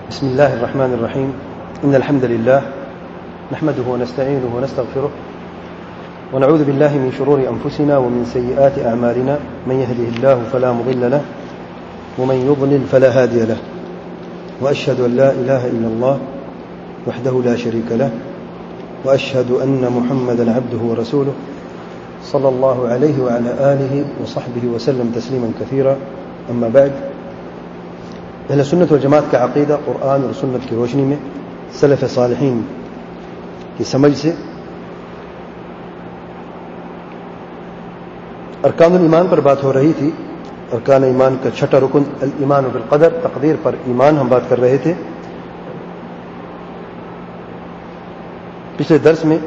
بسم الله الرحمن الرحيم. إن الحمد لله نحمده ونستعينه ونستغفره ونعوذ بالله من شرور أنفسنا ومن سيئات أعمالنا. من يهده الله فلا مضل له ومن يضلل فلا هادي له، وأشهد أن لا إله إلا الله وحده لا شريك له، وأشهد أن محمدا عبده ورسوله صلى الله عليه وعلى آله وصحبه وسلم تسليما كثيرا. أما بعد، اہل سنت والجماعت کا عقیدہ قرآن اور سنت کی روشنی میں سلف صالحین کی سمجھ سے ارکان الایمان پر بات ہو رہی تھی. ارکان ایمان کا چھٹا رکن الایمان بالقدر، تقدیر پر ایمان، ہم بات کر رہے تھے. پچھلے درس میں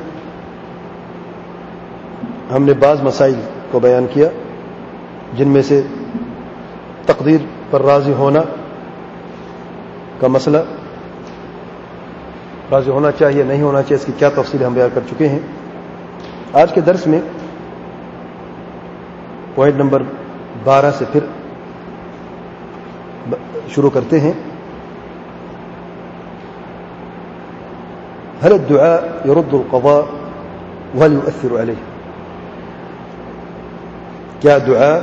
ہم نے بعض مسائل کو بیان کیا جن میں سے تقدیر پر راضی ہونا کا مسئلہ، راضی ہونا چاہیے نہیں ہونا چاہیے، اس کی کیا تفصیل ہم بیان کر چکے ہیں. آج کے درس میں پوائنٹ نمبر 12 سے پھر شروع کرتے ہیں. هل الدعاء يرد القضاء وهل يؤثر عليه؟ کیا دعا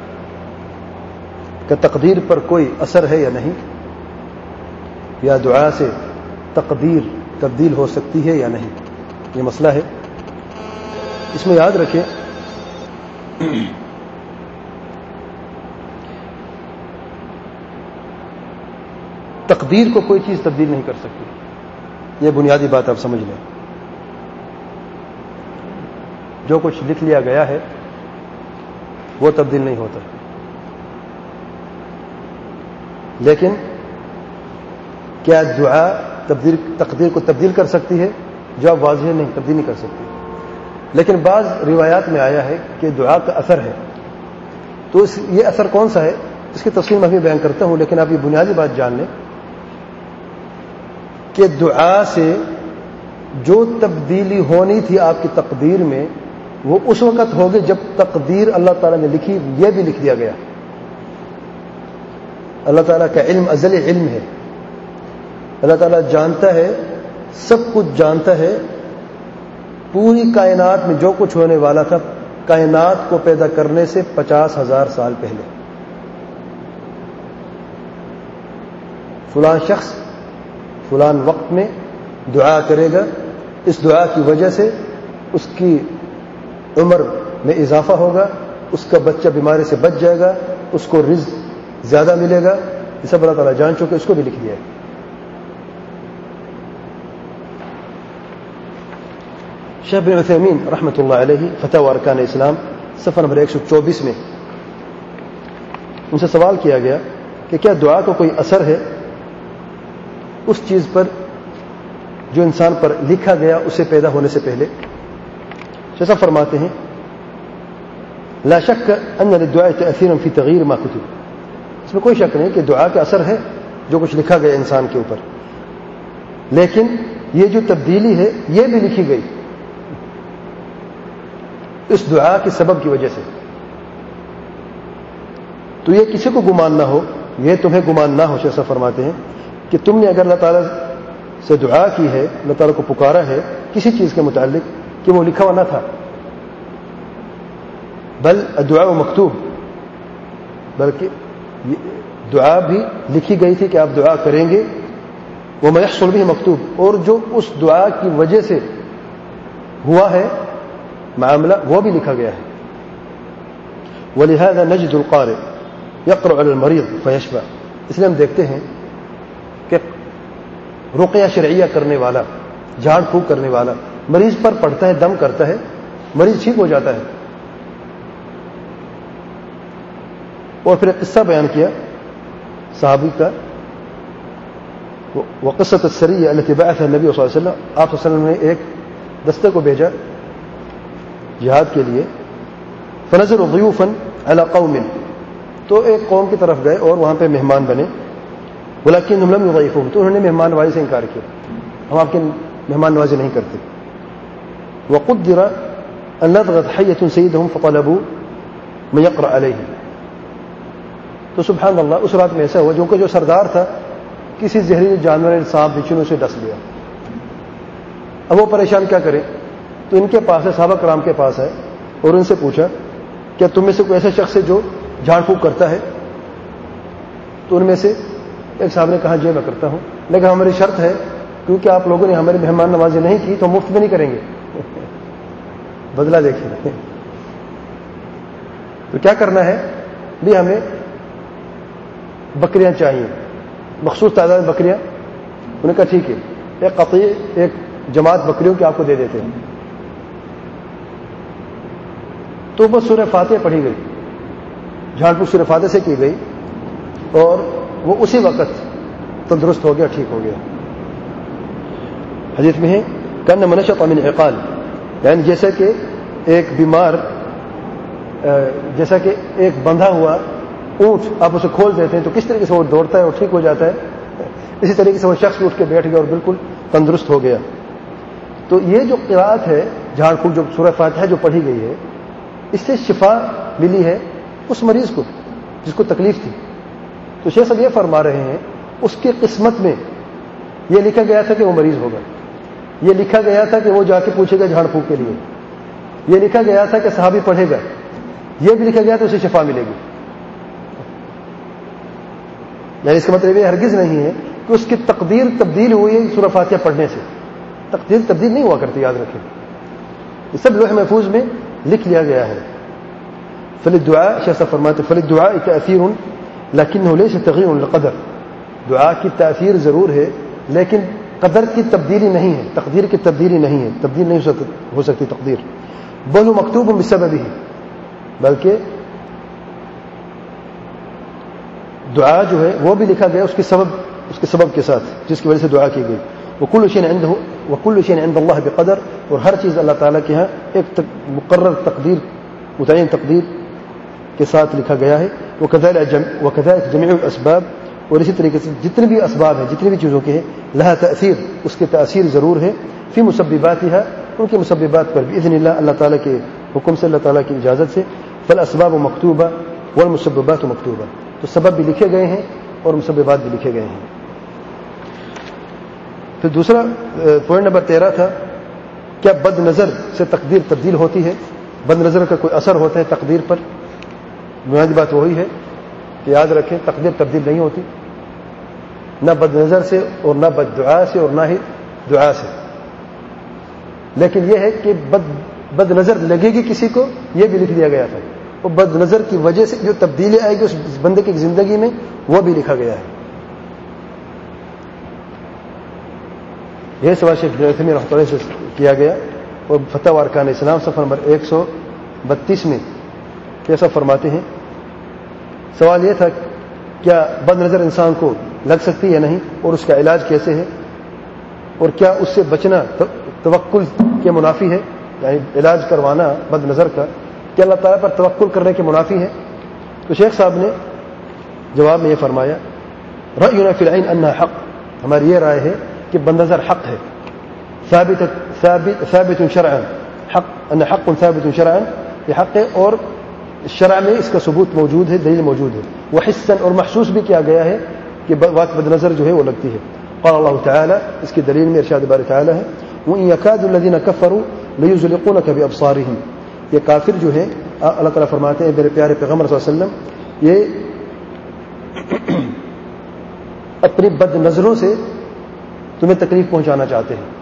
کا تقدیر پر کوئی اثر ہے یا نہیں؟ یا دعا سے تقدیر تبدیل ہو سکتی ہے یا نہیں؟ یہ مسئلہ ہے. اس میں یاد رکھیں تقدیر کو کوئی چیز تبدیل نہیں کر سکتی. یہ بنیادی بات آپ سمجھ لیں. جو کچھ لکھ لیا گیا ہے وہ تبدیل نہیں ہوتا، لیکن کیا دعا تقدیر کو تبدیل کر سکتی ہے؟ جواب واضح نہیں، تبدیل نہیں کر سکتی. لیکن بعض روایات میں آیا ہے کہ دعا کا اثر ہے. تو یہ اثر کون سا ہے اس کی تفصیل میں بھی بیان کرتا ہوں، لیکن آپ یہ بنیادی بات جان لیں کہ دعا سے جو تبدیلی ہونی تھی آپ کی تقدیر میں وہ اس وقت ہوگی جب تقدیر اللہ تعالیٰ نے لکھی. یہ بھی لکھ دیا گیا. اللہ تعالیٰ کا علم ازلی علم ہے. اللہ تعالیٰ جانتا ہے، سب کچھ جانتا ہے. پوری کائنات میں جو کچھ ہونے والا تھا کائنات کو پیدا کرنے سے 50,000 سال پہلے. فلاں شخص فلان وقت میں دعا کرے گا، اس دعا کی وجہ سے اس کی عمر میں اضافہ ہوگا، اس کا بچہ بیماری سے بچ جائے گا، اس کو رزق زیادہ ملے گا. یہ سب اللہ تعالیٰ جان چکے، اس کو بھی لکھ دیا ہے. شیخ بن عثیمین رحمۃ اللہ علیہ فتاوی ارکان اسلام صفحہ نمبر 124 میں ان سے سوال کیا گیا کہ کیا دعا کا کوئی اثر ہے اس چیز پر جو انسان پر لکھا گیا اسے پیدا ہونے سے پہلے؟ شیخ صاحب فرماتے ہیں لا شک ان للدعاء تاثیرا فی تغییر ما کتب. اس میں کوئی شک نہیں کہ دعا کا اثر ہے جو کچھ لکھا گیا انسان کے اوپر، لیکن یہ جو تبدیلی ہے یہ بھی لکھی گئی اس دعا کے سبب کی وجہ سے. تو یہ کسی کو گمان نہ ہو، یہ تمہیں گمان نہ ہو، شیخ صاحب فرماتے ہیں کہ تم نے اگر اللہ تعالیٰ سے دعا کی ہے، اللہ تعالیٰ کو پکارا ہے کسی چیز کے متعلق کہ وہ لکھا ہوا نہ تھا، بل الدعاء مکتوب، بلکہ دعا بھی لکھی گئی تھی کہ آپ دعا کریں گے. وما يحصل به مکتوب، اور جو اس دعا کی وجہ سے ہوا ہے معاملہ وہ بھی لکھا گیا ہے. ولهذا نجد القارئ يقرأ على المريض فيشفى. اس لیے ہم دیکھتے ہیں کہ رقیہ شرعیہ کرنے والا، جھاڑ پھونک کرنے والا مریض پر پڑھتا ہے، دم کرتا ہے، مریض ٹھیک ہو جاتا ہے. اور پھر ایک قصہ بیان کیا صحابی کا، وقصة السریہ التي بعثها النبی صلی اللہ علیہ وسلم. آپ صلی اللہ علیہ وسلم نے ایک دستے کو بھیجا جہاد کے لیے. فنزلوا ضيوفا على قوم، تو ایک قوم کی طرف گئے اور وہاں پہ مہمان بنے. ولكنهم لم يضيفوهم، تو انہوں نے مہمان نوازی سے انکار کیا، ہم آپ کی مہمان نوازی نہیں کرتے. وقدر ان لدغت حية سيدهم فطلبوا من يقرأ عليه. تو سبحان اللہ اس رات میں ایسا ہوا جو کہ جو سردار تھا کسی زہریلے جانور نے سانپ بچھو سے ڈس لیا. اب وہ پریشان کیا کرے؟ تو ان کے پاس ہے، صحابہ کرام کے پاس ہے، اور ان سے پوچھا کیا تم میں سے کوئی ایسا شخص ہے جو جھاڑ پھونک کرتا ہے؟ تو ان میں سے ایک صاحب نے کہا جی میں کرتا ہوں، لیکن ہماری شرط ہے کیونکہ آپ لوگوں نے ہماری مہمان نوازی نہیں کی تو مفت میں نہیں کریں گے. بدلہ دیکھیں. تو کیا کرنا ہے بھی؟ ہمیں بکریاں چاہیے، مخصوص تعداد میں بکریاں. انہوں نے کہا ٹھیک ہے، ایک قطعی ایک جماعت بکریوں کی آپ کو دے دیتے ہیں. تو بس سورہ فاتحہ پڑھی گئی، جھاڑ پھونک سورہ فاتحہ سے کی گئی، اور وہ اسی وقت تندرست ہو گیا، ٹھیک ہو گیا. حدیث میں ہے کان منشط من عقال، یعنی جیسا کہ ایک بیمار، جیسا کہ ایک بندھا ہوا اونٹ آپ اسے کھول دیتے ہیں تو کس طریقے سے وہ دوڑتا ہے اور ٹھیک ہو جاتا ہے، اسی طریقے سے وہ شخص اٹھ کے بیٹھ گیا اور بالکل تندرست ہو گیا. تو یہ جو قرأت ہے جھاڑ پھونک جو سورہ فاتحہ جو پڑھی گئی ہے، اس سے شفا ملی ہے اس مریض کو جس کو تکلیف تھی. تو شیخ صاحب یہ فرما رہے ہیں اس کی قسمت میں یہ لکھا گیا تھا کہ وہ مریض ہوگا، یہ لکھا گیا تھا کہ وہ جا کے پوچھے گا جھاڑ پھونک کے لیے، یہ لکھا گیا تھا کہ صحابی پڑھے گا، یہ بھی لکھا گیا تو اسے شفا ملے گی. یعنی اس کا مطلب یہ ہرگز نہیں ہے کہ اس کی تقدیر تبدیل ہوئی ہے سورہ فاتحہ پڑھنے سے. تقدیر تبدیل نہیں ہوا کرتی، یاد رکھیں. یہ سب لوح محفوظ میں لکھ لیا گیا ہے. فللدعاء شیخ صاحب فرماتے فللدعاء تأثیر لیکنہ لیس تغییر للقدر، دعا کی تاثیر ضرور ہے لیکن قدر کی تبدیلی نہیں ہے، تقدیر کی تبدیلی نہیں ہے، تبدیل نہیں ہو سکتی تقدیر. بل مکتوب بسببہ، بلکہ دعا جو ہے وہ بھی لکھا گیا اس کے سبب کے ساتھ جس کی وجہ سے دعا کی گئی. وکل شیء عنده وکل شیء عند اللہ بقدر، اور ہر چیز اللہ تعالیٰ کے ہاں ایک مقرر تقدیر، متعین تقدیر کے ساتھ لکھا گیا ہے. وکذلک جميع الاسباب، اور اسی طریقے سے جتنے بھی اسباب ہیں، جتنی بھی چیزوں کے ہیں، لہا تاثیر، اس کی تاثیر ضرور ہے، فی مسبباتها، ان کے مسببات پر باذن اللہ، اللہ تعالیٰ کے حکم سے، اللہ تعالیٰ کی اجازت سے. فالاسباب مکتوبہ والمسببات مکتوبہ، تو سبب بھی لکھے گئے ہیں اور مسببات بھی لکھے گئے ہیں. پھر دوسرا پوائنٹ نمبر 13 تھا کیا بد نظر سے تقدیر تبدیل ہوتی ہے؟ بد نظر کا کوئی اثر ہوتا ہے تقدیر پر؟ بنیادی بات وہی ہے کہ یاد رکھیں تقدیر تبدیل نہیں ہوتی، نہ بد نظر سے اور نہ بد دعا سے اور نہ ہی دعا سے. لیکن یہ ہے کہ بد نظر لگے گی کسی کو، یہ بھی لکھ دیا گیا تھا، اور بد نظر کی وجہ سے جو تبدیلی آئے گی اس بندے کی زندگی میں وہ بھی لکھا گیا ہے. یہ سوال شیخ عثیمین رحمۃ اللہ سے کیا گیا، اور فتح ارکان اسلام صفحہ نمبر 132 میں کیسا فرماتے ہیں. سوال یہ تھا کیا بد نظر انسان کو لگ سکتی ہے نہیں، اور اس کا علاج کیسے ہے، اور کیا اس سے بچنا توکل کے منافی ہے، یعنی علاج کروانا بد نظر کا کیا اللہ تعالیٰ پر توکل کرنے کے منافی ہے؟ تو شیخ صاحب نے جواب میں یہ فرمایا رأینا فی العین انہا حق، ہماری یہ رائے ہے کہ بد نظر حق ہے، ثابت شرعا، حق ان حق ثابت شرعا، یہ حق ہے اور شرع میں اس کا ثبوت موجود ہے، دلیل موجود ہے. وہ حسن، اور محسوس بھی کیا گیا ہے کہ بد نظر جو ہے وہ لگتی ہے. قال اللہ تعالی، اس کی دلیل میں ارشاد باری تعالی ہے وَإِن يَكَادُ الَّذِينَ كَفَرُوا لَيُزْلِقُونَكَ بِأَبْصَارِهِمْ، یہ کافر جو ہے اللہ تعالیٰ فرماتے ہیں میرے پیارے پیغمبر صلی اللہ علیہ وسلم، یہ اپنی بد نظروں سے تمہیں تکلیف پہنچانا چاہتے ہیں.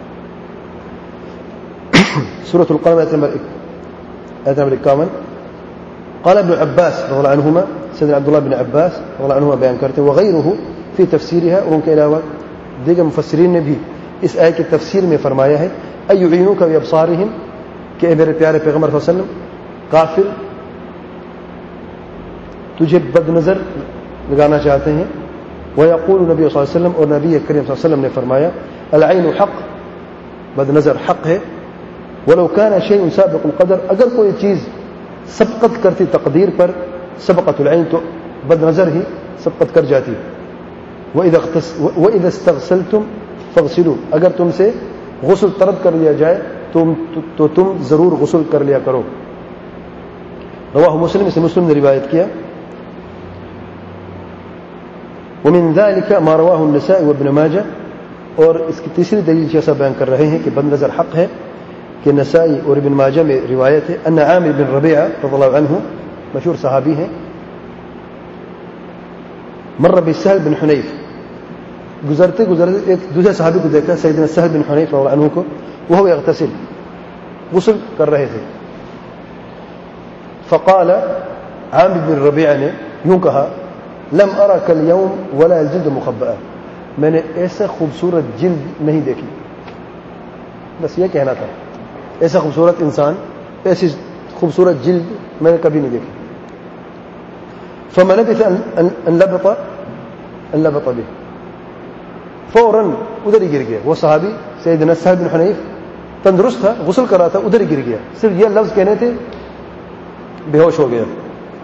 سورۃ القلم آیت نمبر 51. قال ابن عباس رضی اللہ عنہما، سیدنا عبداللہ بن عباس رضی اللہ عنہما بیان کرتے ہیں وغیرہ فی تفسیرها، اور ان کے علاوہ دیگر مفسرین نے بھی اس آیت کی تفسیر میں فرمایا ہے ایعینوک بابصارہم، کہ اے میرے پیارے پیغمبر صلی اللہ علیہ وسلم کافر تجھے بد نظر لگانا چاہتے ہیں. ویقول نبی صلی اللہ علیہ وسلم، اور نبی کریم صلی اللہ علیہ وسلم نے فرمایا العین حق، بد نظر حق ہے. ولو کان شیء سابق القدر، اگر کوئی چیز سبقت کرتی تقدیر پر، سبقت العین، تو بد نظر ہی سبقت کر جاتی. وَإِذَا اسْتَغْسَلْتُمْ فَاغْسِلُوا، اگر تم سے غسل طلب کر لیا جائے تو تم ضرور غسل کر لیا کرو. رواہ مسلم، اسے مسلم نے روایت کیا. ومن ذلك ما رواه النسائي وابن ماجه. اور اس کی تیسری دلیل جیسا بیان کر رہے ہیں کہ بد نظر حق ہے کہ نسائی اور ابن ماجہ میں روایت ہے ان عامر بن ربیعہ رضی اللہ عنہ مشہور صحابی ہیں مر بسہل بن حنیف گزرتے ایک دوسرے صحابی کو دیکھا سیدنا سہل بن حنیف رضی اللہ عنہ کو وہ یغتسل غسل کر رہے تھے. فقال عامر بن ربیعہ نے یوں کہا لم ارک اليوم ولا الجلد مخبأ میں نے ایسا خوبصورت جلد نہیں دیکھی. بس یہ کہنا تھا ایسا خوبصورت انسان ایسی خوبصورت جلد میں نے کبھی نہیں دیکھی. فما لبث ان لبط به فوراً ادھر ہی گر گیا. وہ صحابی سیدنا سہل بن حنیف تندرست تھا غسل کر رہا تھا ادھر ہی گر گیا. صرف یہ لفظ کہنے تھے بے ہوش ہو گیا.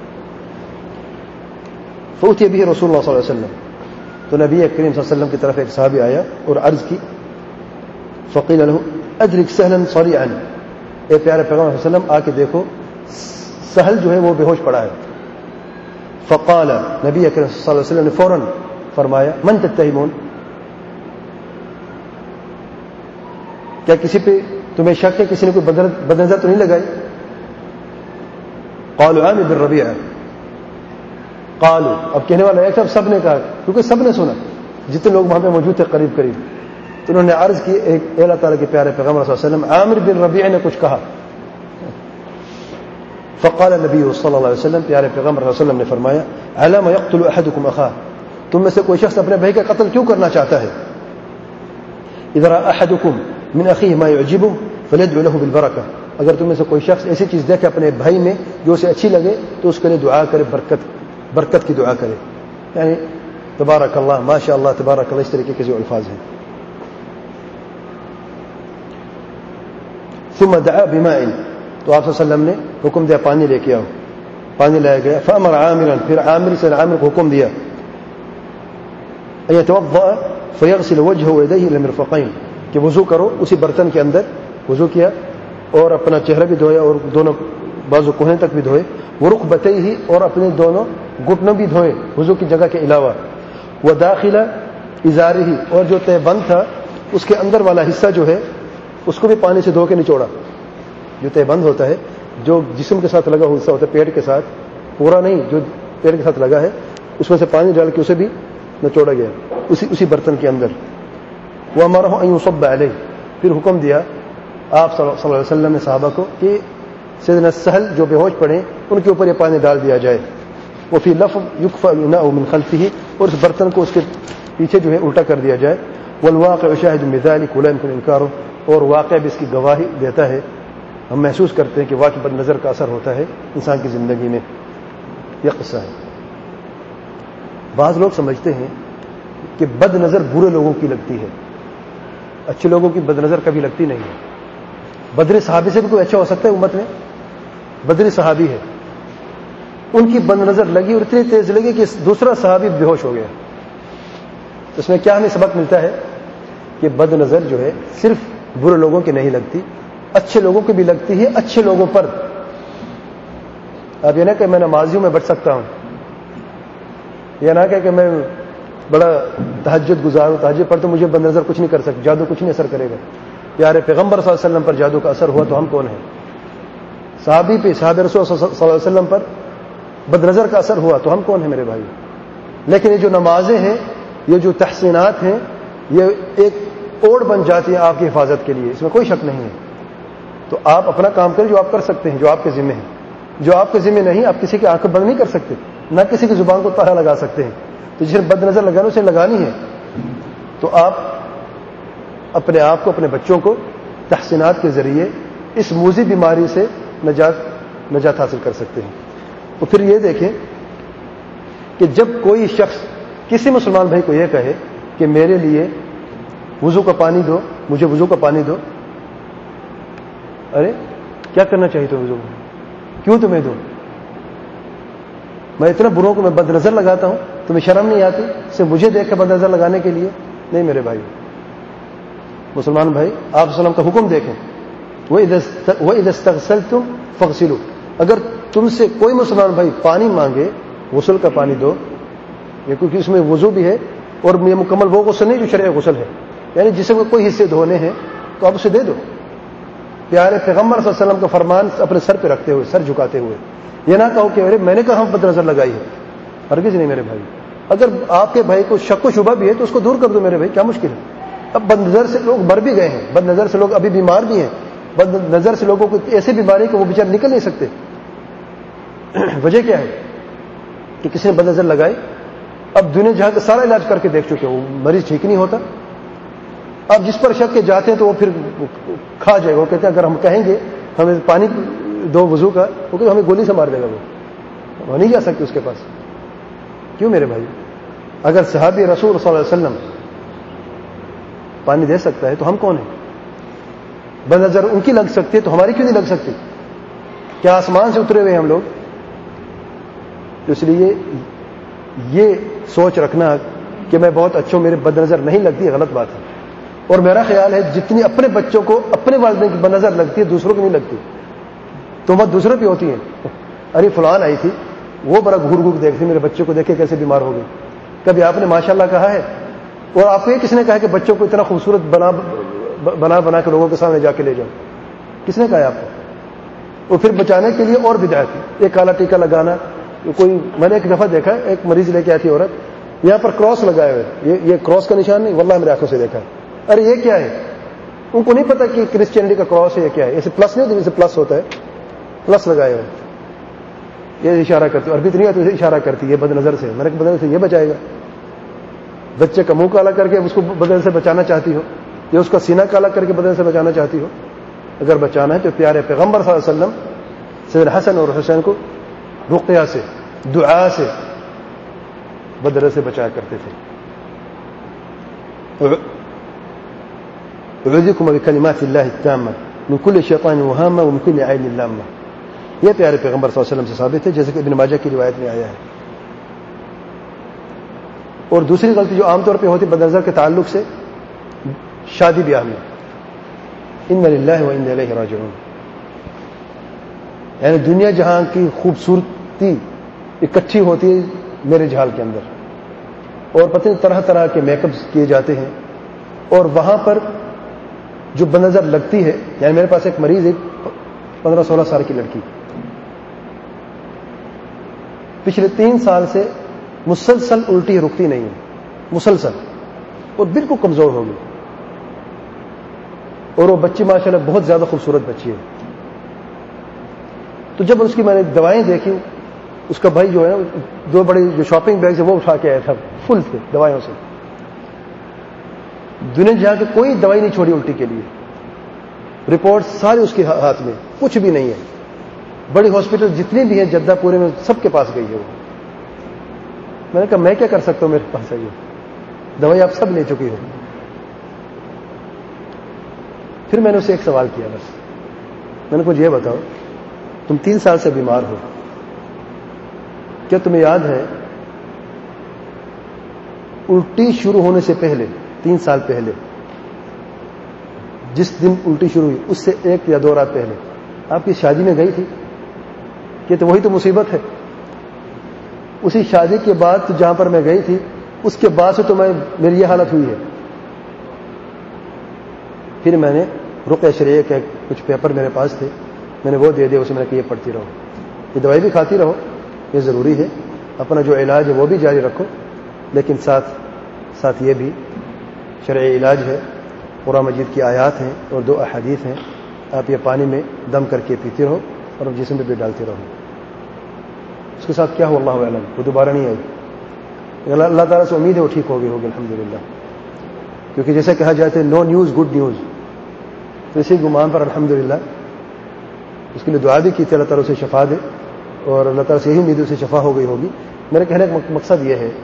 فأتي به رسول اللہ صلی اللہ علیہ وسلم تو نبی کریم صلی اللہ علیہ وسلم کی طرف ایک صحابی آیا اور عرض کی فقیل له ادرک سہلا صریعا اے پیارے پیغمبر صلی اللہ علیہ وسلم آ کے دیکھو سہل جو ہے وہ بے ہوش پڑا ہے. فقال نبی کریم صلی اللہ علیہ وسلم نے فوراً فرمایا من تتہمون کیا کسی پہ تمہیں شک ہے کسی نے کوئی بد نظر تو نہیں لگائی. قالوا عامر بن ربیعہ قالوا اب کہنے والا ایک سب نے کہا کیونکہ سب نے سنا جتنے لوگ وہاں پہ موجود تھے قریب تو انہوں نے عرض کی ایک اللہ تعالیٰ کے پیارے پیغمبر صلی اللہ علیہ وسلم عامر بن ربیعہ نے کچھ کہا. فقال نبی صلی اللہ علیہ وسلم پیارے پیغمبر صلی اللہ علیہ وسلم نے فرمایا علام یقتل احدکم اخاہ تم میں سے کوئی شخص اپنے بھائی کا قتل کیوں کرنا چاہتا ہے. اذا رأى احدکم من اخیہ ما يعجبه فلیدعو له بالبرکہ اگر تم میں سے کوئی شخص ایسی چیز دیکھے اپنے بھائی میں جو اسے اچھی لگے تو اس کے لیے دعا کرے برکت کی دعا کرے یعنی تبارک اللہ ماشاء اللہ تبارک اللہ اس طریقے کے جو الفاظ ہیں. ثم دعا بماء تو آپ صلی اللہ علیہ وسلم نے حکم دیا پانی لے کے آؤ. پانی لایا گیا. فامر عامرا پھر عامر کو حکم دیا ان يتوضا فيغسل وجهه ويديه الى المرفقين کہ وضو کرو اسی برتن کے اندر وضو کیا اور اپنا چہرہ بھی دھویا اور دونوں بازو کوہنے تک بھی دھوئے. ورکبتیہ اور اپنے دونوں گھٹنوں بھی دھوئے وضو کی جگہ کے علاوہ. وداخل ازارہ اور جو تہ بند تھا اس کے اندر والا حصہ جو ہے اس کو بھی پانی سے دھو کے نچوڑا. جو تہ بند ہوتا ہے جو جسم کے ساتھ لگا ہوا حصہ ہوتا ہے پیٹ کے ساتھ پورا نہیں جو پیٹ کے ساتھ لگا ہے اس میں سے پانی ڈال کے اسے بھی نچوڑا گیا اسی برتن کے اندر. وامرہ ان یصب علیہ پھر حکم دیا آپ صلی اللہ علیہ وسلم نے صحابہ کو کہ سیدنا سہل جو بے ہوش پڑے ان کے اوپر یہ پانی ڈال دیا جائے. وفی لفظ یکفأ الاناء من خلفہ اور اس برتن کو اس کے پیچھے جو ہے الٹا کر دیا جائے. والواقع شاہد بذلک ولا يمكن انکارہ اور واقع بھی اس کی گواہی دیتا ہے. ہم محسوس کرتے ہیں کہ واقعی بد نظر کا اثر ہوتا ہے انسان کی زندگی میں. یہ قصہ ہے. بعض لوگ سمجھتے ہیں کہ بد نظر برے لوگوں کی لگتی ہے اچھے لوگوں کی بد نظر کبھی لگتی نہیں ہے. بدری صحابی سے بھی کوئی اچھا ہو سکتا ہے امت میں بدری صحابی ہے ان کی بد نظر لگی اور اتنی تیز لگی کہ دوسرا صحابی بے ہوش ہو گیا. اس میں کیا ہمیں سبق ملتا ہے کہ بد نظر جو ہے صرف برے لوگوں کی نہیں لگتی اچھے لوگوں کی بھی لگتی ہے اچھے لوگوں پر. اب یہ نہ کہ میں نمازیوں میں بچ سکتا ہوں یہ نہ کہ میں بڑا تہجد گزار ہوں تہجد پر تو مجھے بد نظر کچھ نہیں کر سکتا جادو کچھ نہیں اثر کرے گا. پیارے پیغمبر صلی اللہ علیہ وسلم پر جادو کا اثر ہوا تو ہم کون ہیں. صحابی پہ صحابہ رسول صلی اللہ علیہ وسلم پر بد نظر کا اثر ہوا تو ہم کون ہیں میرے بھائی. لیکن یہ جو نمازیں ہیں یہ جو تحسینات ہیں یہ ایک اوڑ بن جاتی ہے آپ کی حفاظت کے لیے اس میں کوئی شک نہیں ہے. تو آپ اپنا کام کریں جو آپ کر سکتے ہیں جو آپ کے ذمہ ہے. جو آپ کے ذمہ نہیں آپ کسی کی آنکھ بند نہیں کر سکتے نہ کسی کی زبان کو تالا لگا سکتے ہیں. تو جسے بد نظر لگانا اسے لگانی ہے تو آپ اپنے آپ کو اپنے بچوں کو تحسینات کے ذریعے اس موذی بیماری سے نجات حاصل کر سکتے ہیں. تو پھر یہ دیکھیں کہ جب کوئی شخص کسی مسلمان بھائی کو یہ کہے کہ میرے لیے وضو کا پانی دو مجھے وضو کا پانی دو ارے کیا کرنا چاہیے تو وضو کیوں تمہیں دو میں اتنا بروں کو میں بد نظر لگاتا ہوں تمہیں شرم نہیں آتی صرف مجھے دیکھ کے بد نظر لگانے کے لیے نہیں میرے بھائی مسلمان بھائی آپ وسلم کا حکم دیکھیں وَإِذَا اسْتَغْسَلْتُمْ فَاغْسِلُوا اگر تم سے کوئی مسلمان بھائی پانی مانگے غسل کا پانی دو یہ کیونکہ اس میں وضو بھی ہے اور یہ مکمل وہ غسل نہیں جو شرعی غسل ہے، یعنی جسم کو کوئی حصے دھونے ہیں تو آپ اسے دے دو. پیارے پیغمبر صلی اللہ علیہ وسلم کا فرمان اپنے سر پہ رکھتے ہوئے، سر جھکاتے ہوئے، یہ نہ کہو کہ ارے میں نے کہاں بد نظر لگائی ہے. ہرگز نہیں میرے بھائی. اگر آپ کے بھائی کو شک و شبہ بھی ہے تو اس کو دور کر دو میرے بھائی، کیا مشکل ہے. اب بد نظر سے لوگ مر بھی گئے ہیں، بد نظر سے لوگ ابھی بیمار بھی ہیں، بد نظر سے لوگوں کو ایسی بیماری کہ وہ بیچارے نکل نہیں سکتے. وجہ کیا ہے کہ کسی نے بد نظر لگائی. اب دنیا جہاں کا سارا علاج کر کے دیکھ چکے، وہ مریض ٹھیک نہیں ہوتا. اب جس پر شک کے جاتے ہیں تو وہ پھر کھا جائے گا. وہ کہتے ہیں اگر ہم کہیں گے ہمیں پانی دو وضو کا، وہ کہ ہمیں گولی سے مار دے گا. وہ نہیں جا سکتے اس کے پاس. کیوں میرے بھائی؟ اگر صحابی رسول صلی اللہ علیہ وسلم پانی دے سکتا ہے تو ہم کون ہیں؟ بد نظر ان کی لگ سکتی ہے تو ہماری کیوں نہیں لگ سکتی؟ کیا آسمان سے اترے ہوئے ہم لوگ؟ تو اس لیے یہ سوچ رکھنا کہ میں بہت اچھا ہوں، میرے بد نظر نہیں لگتی، ہے غلط بات ہے. اور میرا خیال ہے جتنی اپنے بچوں کو اپنے والدین کی بد نظر لگتی ہے دوسروں کو نہیں لگتی. تہمت دوسروں پہ ہوتی ہیں. ارے فلان آئی تھی، وہ بڑا گھور گھور دیکھتی، میرے بچے کو دیکھے کیسے بیمار ہو گئی. کبھی آپ نے ماشاءاللہ کہا ہے؟ اور آپ کو یہ کس نے کہا کہ بچوں کو اتنا خوبصورت بنا کے لوگوں کے سامنے جا کے لے جاؤ؟ کس نے کہا ہے آپ کو؟ اور پھر بچانے کے لیے اور بدعت، ایک کالا ٹیکا لگانا. کوئی میں نے ایک دفعہ دیکھا، ایک مریض لے کے آئی تھی عورت، یہاں پر کراس لگائے ہوئے. یہ کراس کا نشان نہیں، واللہ میری آنکھوں سے دیکھا. ارے یہ کیا ہے؟ ان کو نہیں پتا کہ کرسچینٹی کا کراس ہے. یہ کیا ہے؟ ایسے پلس نہیں ہوتا جیسے پلس ہوتا ہے، پلس لگائے ہوئے. یہ اشارہ کرتی، عربی تو نہیں آتی، اشارہ کرتی ہے بد نظر سے. میں نے بد نظر سے یہ بچائے گا؟ بچے کا منہ کالا کر کے اس کو بد نظر سے بچانا چاہتی ہو، یا اس کا سینہ کالا کر کے بد نظر سے بچانا چاہتی ہو؟ اگر بچانا ہے تو پیارے پیغمبر صلی اللہ علیہ وسلم سیدنا حسن اور حسین کو رقیہ سے، دعا سے بد نظر سے بچایا کرتے تھے. اعوذکم بکلمات اللہ التامہ من کل شیطان وہامہ ومن کل عین لامہ. یہ پیارے پیغمبر صلی اللہ علیہ وسلم سے ثابت ہے، جیسے کہ ابن ماجہ کی روایت میں آیا ہے. اور دوسری غلطی جو عام طور پہ ہوتی بد نظر کے تعلق سے، شادی بیاہ میں ان للہ و انا الیہ راجعون، یعنی دنیا جہاں کی خوبصورتی اکٹھی ہوتی ہے میرے جھال کے اندر، اور پتہ نہیں طرح طرح کے میک اپس کیے جاتے ہیں، اور وہاں پر جو بد نظر لگتی ہے. یعنی میرے پاس ایک مریض ہے، 15-16 سال کی لڑکی، پچھلے 3 سال سے مسلسل الٹی رکتی نہیں ہے، مسلسل، اور بالکل کمزور ہو گئی. اور وہ بچی ماشاءاللہ بہت زیادہ خوبصورت بچی ہے. تو جب اس کی میں نے دوائیں دیکھی، اس کا بھائی جو ہے 2 بڑے جو شاپنگ بیگز وہ اٹھا کے آیا تھا، فل تھے دوائیوں سے. دنیا جہاں کے کوئی دوائی نہیں چھوڑی الٹی کے لیے. رپورٹ سارے اس کے ہاتھ میں، کچھ بھی نہیں ہے. بڑی ہاسپٹل جتنی بھی ہیں جدہ پورے میں سب کے پاس گئی ہے وہ. میں نے کہا میں کیا کر سکتا ہوں، میرے پاس ہے یہ دوائی، آپ سب لے چکی ہو. پھر میں نے اسے ایک سوال کیا بس. میں نے کچھ یہ بتاؤ، تم 3 سال سے بیمار ہو، کیا تمہیں یاد ہے الٹی شروع ہونے سے پہلے 3 سال پہلے، جس دن الٹی شروع ہوئی اس سے 1 یا 2 رات پہلے آپ کی شادی میں گئی تھی؟ کہ تو وہی تو مصیبت ہے. اسی شادی کے بعد جہاں پر میں گئی تھی اس کے بعد سے تو میری یہ حالت ہوئی ہے. پھر میں نے رقیہ شرعیہ کے کچھ پیپر میرے پاس تھے، میں نے وہ دے دیا. اسے میں نے کہ یہ پڑھتی رہو، یہ دوائی بھی کھاتی رہو، یہ ضروری ہے. اپنا جو علاج ہے وہ بھی جاری رکھو، لیکن ساتھ یہ بھی شرعی علاج ہے. قرآن مجید کی آیات ہیں اور 2 احادیث ہیں. آپ یہ پانی میں دم کر کے پیتی رہو اور جسم پہ بھی ڈالتے رہو. اس کے ساتھ کیا ہو اللہ اعلم، وہ دوبارہ نہیں آئی. اللہ تعالیٰ سے امید ہے وہ ٹھیک ہوگی الحمدللہ. کیونکہ جیسے کہا جاتا ہے نو نیوز گڈ نیوز، تو اسی گمان پر الحمدللہ اس کے لیے دعا بھی کی تھی اللہ تعالیٰ اسے شفا دے، اور اللہ تعالیٰ سے یہی امید اسے شفا ہو گئی ہوگی. میرے کہنے کا مقصد یہ ہے